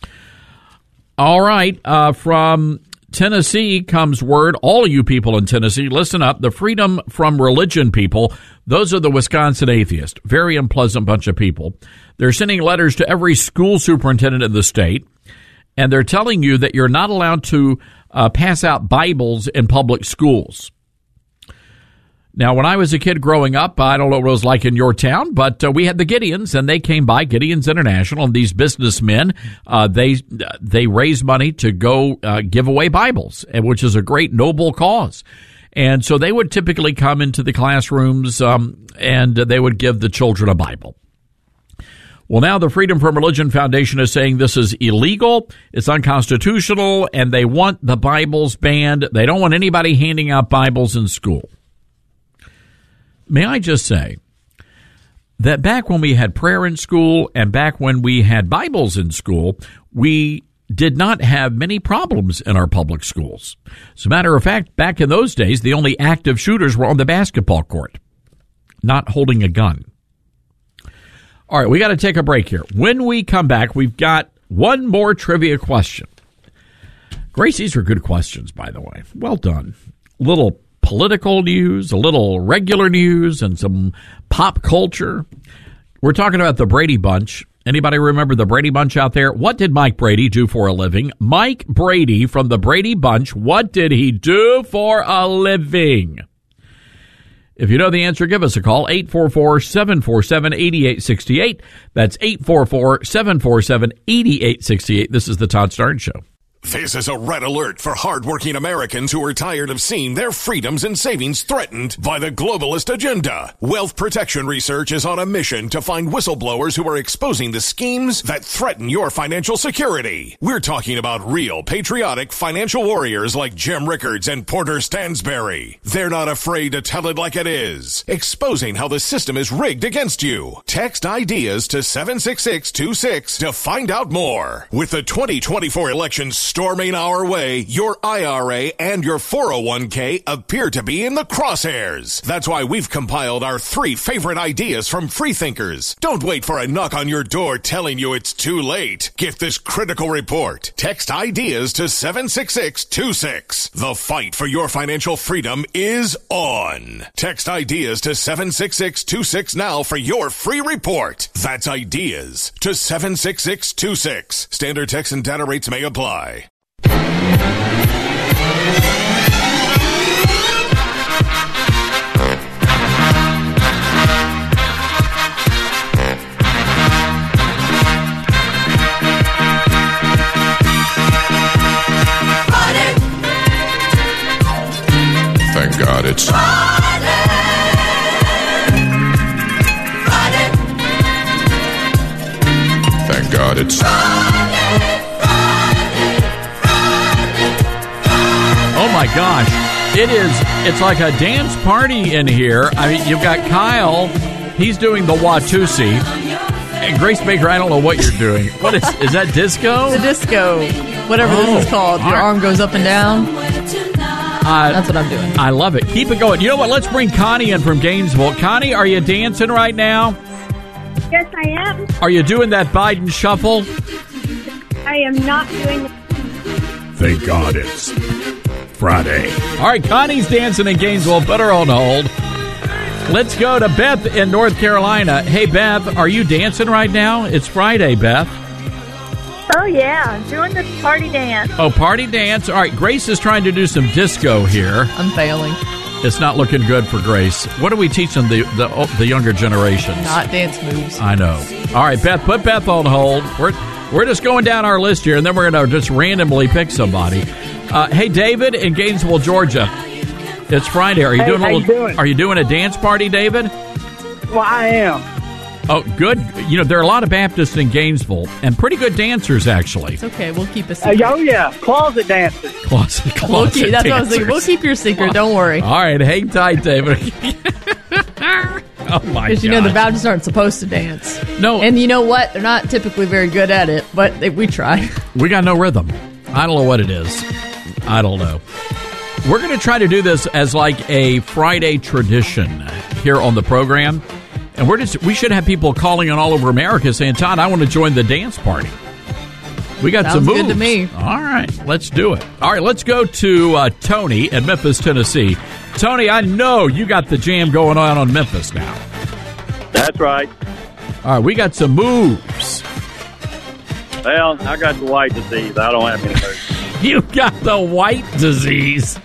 All right. From Tennessee comes word. All of you people in Tennessee, listen up. The Freedom from Religion people, those are the Wisconsin atheists. Very unpleasant bunch of people. They're sending letters to every school superintendent in the state, and they're telling you that you're not allowed to pass out Bibles in public schools. Now, when I was a kid growing up, I don't know what it was like in your town, but we had the Gideons, and they came by, Gideons International, and these businessmen, they raised money to go give away Bibles, which is a great, noble cause. And so they would typically come into the classrooms, and they would give the children a Bible. Well, now the Freedom from Religion Foundation is saying this is illegal, it's unconstitutional, and they want the Bibles banned. They don't want anybody handing out Bibles in school. May I just say that back when we had prayer in school and back when we had Bibles in school, we did not have many problems in our public schools. As a matter of fact, back in those days, the only active shooters were on the basketball court, not holding a gun. All right, we got to take a break here. When we come back, we've got one more trivia question. Grace, these are good questions, by the way. Well done. Little political news, a little regular news, and some pop culture. We're talking about the Brady Bunch. Anybody remember the Brady Bunch out there? What did Mike Brady do for a living? Mike Brady from the Brady Bunch, what did he do for a living? If you know the answer, give us a call, 844-747-8868. That's 844-747-8868. This is the Todd Starnes Show. This is a red alert for hardworking Americans who are tired of seeing their freedoms and savings threatened by the globalist agenda. Wealth Protection Research is on a mission to find whistleblowers who are exposing the schemes that threaten your financial security. We're talking about real patriotic financial warriors like Jim Rickards and Porter Stansberry. They're not afraid to tell it like it is, exposing how the system is rigged against you. Text IDEAS to 76626 to find out more. With the 2024 elections storming our way, your IRA and your 401k appear to be in the crosshairs. That's why we've compiled our 3 favorite ideas from freethinkers. Don't wait for a knock on your door telling you it's too late. Get this critical report. Text IDEAS to 76626. The fight for your financial freedom is on. Text IDEAS to 76626 now for your free report. That's IDEAS to 76626. Standard text and data rates may apply. Thank God it's Friday. Thank God it's Oh my gosh, it's like a dance party in here. I mean, you've got Kyle, he's doing the Watusi. And Grace Baker, I don't know what you're doing. What is that disco? The disco, whatever this is called. Your arm goes up and down. That's what I'm doing. I love it. Keep it going. You know what? Let's bring Connie in from Gainesville. Connie, are you dancing right now? Yes, I am. Are you doing that Biden shuffle? I am not doing. Thank God it's Friday. All right, Connie's dancing in Gainesville. Put her on hold. Let's go to Beth in North Carolina. Hey, Beth, are you dancing right now? It's Friday, Beth. Oh, yeah. Doing the party dance. Oh, party dance. All right, Grace is trying to do some disco here. I'm failing. It's not looking good for Grace. What are we teaching the younger generations? Not dance moves. I know. All right, Beth, put Beth on hold. We're just going down our list here, and then we're going to just randomly pick somebody. Hey, David in Gainesville, Georgia. It's Friday. Are you doing a little? Doing? Are you doing a dance party, David? Well, I am. Oh, good. You know, there are a lot of Baptists in Gainesville and pretty good dancers, actually. It's okay. We'll keep a secret. Oh, yeah. Closet dancers. Closet That's what I was dancers. thinking. We'll keep your secret. Don't worry. All right. Hang tight, David. Oh, my God. Because, you know, the Baptists aren't supposed to dance. No. And you know what? They're not typically very good at it, but we try. We got no rhythm. I don't know what it is. I don't know. We're going to try to do this as like a Friday tradition here on the program. And we should have people calling in all over America saying, Todd, I want to join the dance party. We got some moves. Sounds good to me. All right, let's do it. All right, let's go to Tony in Memphis, Tennessee. Tony, I know you got the jam going on Memphis now. That's right. All right, we got some moves. Well, I got the white disease. I don't have any moves. You got the white disease.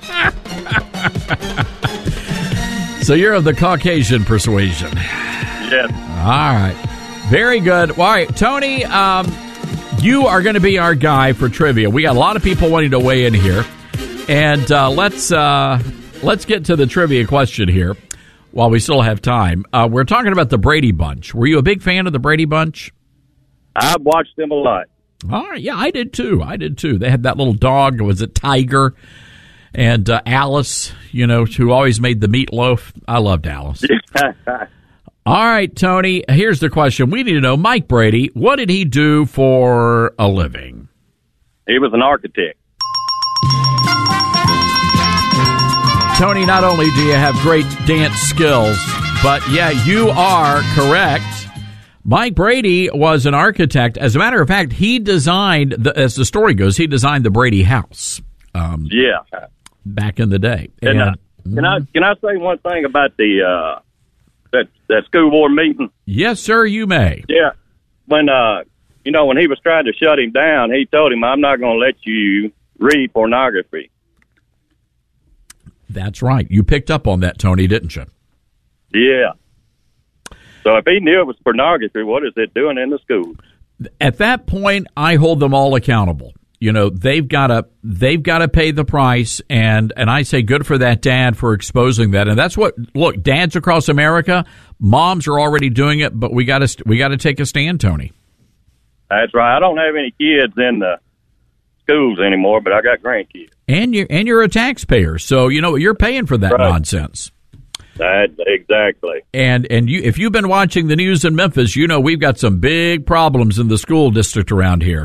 So you're of the Caucasian persuasion. Yes. All right. Very good. All right, Tony, you are going to be our guy for trivia. We got a lot of people wanting to weigh in here. And let's get to the trivia question here while we still have time. We're talking about the Brady Bunch. Were you a big fan of the Brady Bunch? I've watched them a lot. All right. Yeah, I did too. They had that little dog. Was it Tiger? And Alice, you know, who always made the meatloaf. I loved Alice. All right, Tony, here's the question. We need to know, Mike Brady, what did he do for a living? He was an architect. Tony, not only do you have great dance skills, but, yeah, you are correct. Mike Brady was an architect. As a matter of fact, he designed, as the story goes, he designed the Brady house. Yeah. Back in the day. And, can I say one thing about the that school board meeting? Yes, sir, you may. Yeah. When when he was trying to shut him down, he told him, I'm not going to let you read pornography. That's right. You picked up on that, Tony, didn't you? Yeah. So if he knew it was pornography, what is it doing in the school? At that point, I hold them all accountable. You know, they've got to pay the price, and I say good for that dad for exposing that. And that's what, look, dads across America, moms are already doing it, but we got to take a stand, Tony. That's right. I don't have any kids in the schools anymore, but I got grandkids. And you're a taxpayer, so you know you're paying for that nonsense. Exactly. And if you've been watching the news in Memphis, you know we've got some big problems in the school district around here.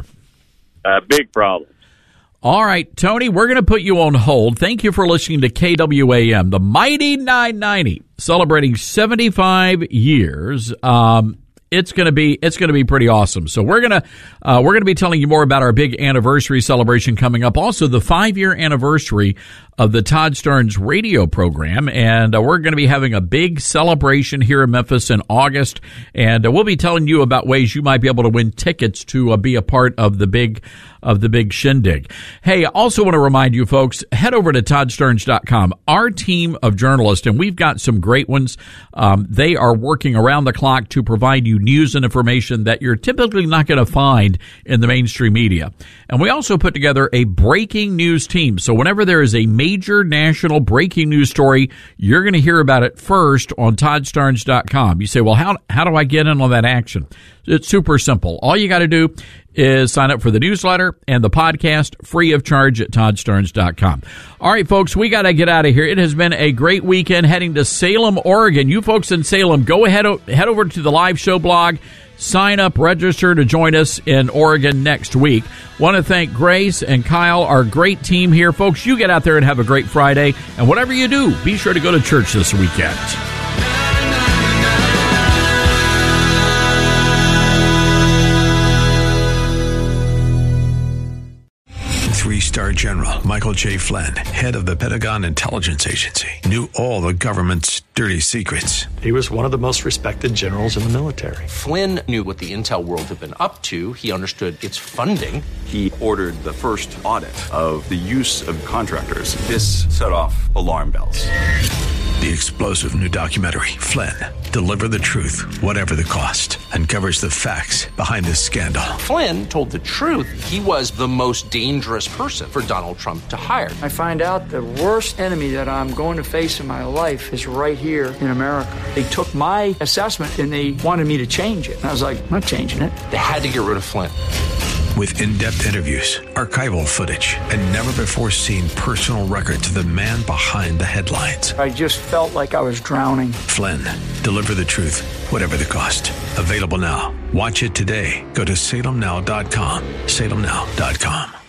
Big problem. All right, Tony, we're going to put you on hold. Thank you for listening to KWAM, the Mighty 990, celebrating 75 years. It's going to be pretty awesome. So we're going to be telling you more about our big anniversary celebration coming up. Also, the 5-year anniversary of the Todd Starnes radio program, and we're going to be having a big celebration here in Memphis in August, and we'll be telling you about ways you might be able to win tickets to be a part of the big shindig. Hey, I also want to remind you folks, head over to ToddStarnes.com. Our team of journalists, and we've got some great ones, they are working around the clock to provide you news and information that you're typically not going to find in the mainstream media. And we also put together a breaking news team. So whenever there is a major national breaking news story, you're going to hear about it first on ToddStarnes.com. You say, well, how do I get in on that action? It's super simple. All you got to do is sign up for the newsletter and the podcast free of charge at ToddStarnes.com. All right, folks, we got to get out of here. It has been a great weekend heading to Salem, Oregon. You folks in Salem, go ahead, head over to the live show blog, sign up, register to join us in Oregon next week. Want to thank Grace and Kyle, our great team here. Folks, you get out there and have a great Friday. And whatever you do, be sure to go to church this weekend. Three-star General Michael J. Flynn, head of the Pentagon Intelligence Agency, knew all the government's dirty secrets. He was one of the most respected generals in the military. Flynn knew what the intel world had been up to. He understood its funding. He ordered the first audit of the use of contractors. This set off alarm bells. The explosive new documentary, Flynn, Deliver the Truth, Whatever the Cost, uncovers the facts behind this scandal. Flynn told the truth. He was the most dangerous person for Donald Trump to hire. I find out the worst enemy that I'm going to face in my life is right here in America. They took my assessment and they wanted me to change it. And I was like, I'm not changing it. They had to get rid of Flynn. With in-depth interviews, archival footage, and never-before-seen personal records of the man behind the headlines. I just felt like I was drowning. Flynn, Deliver the Truth, Whatever the Cost. Available now. Watch it today. Go to salemnow.com. salemnow.com.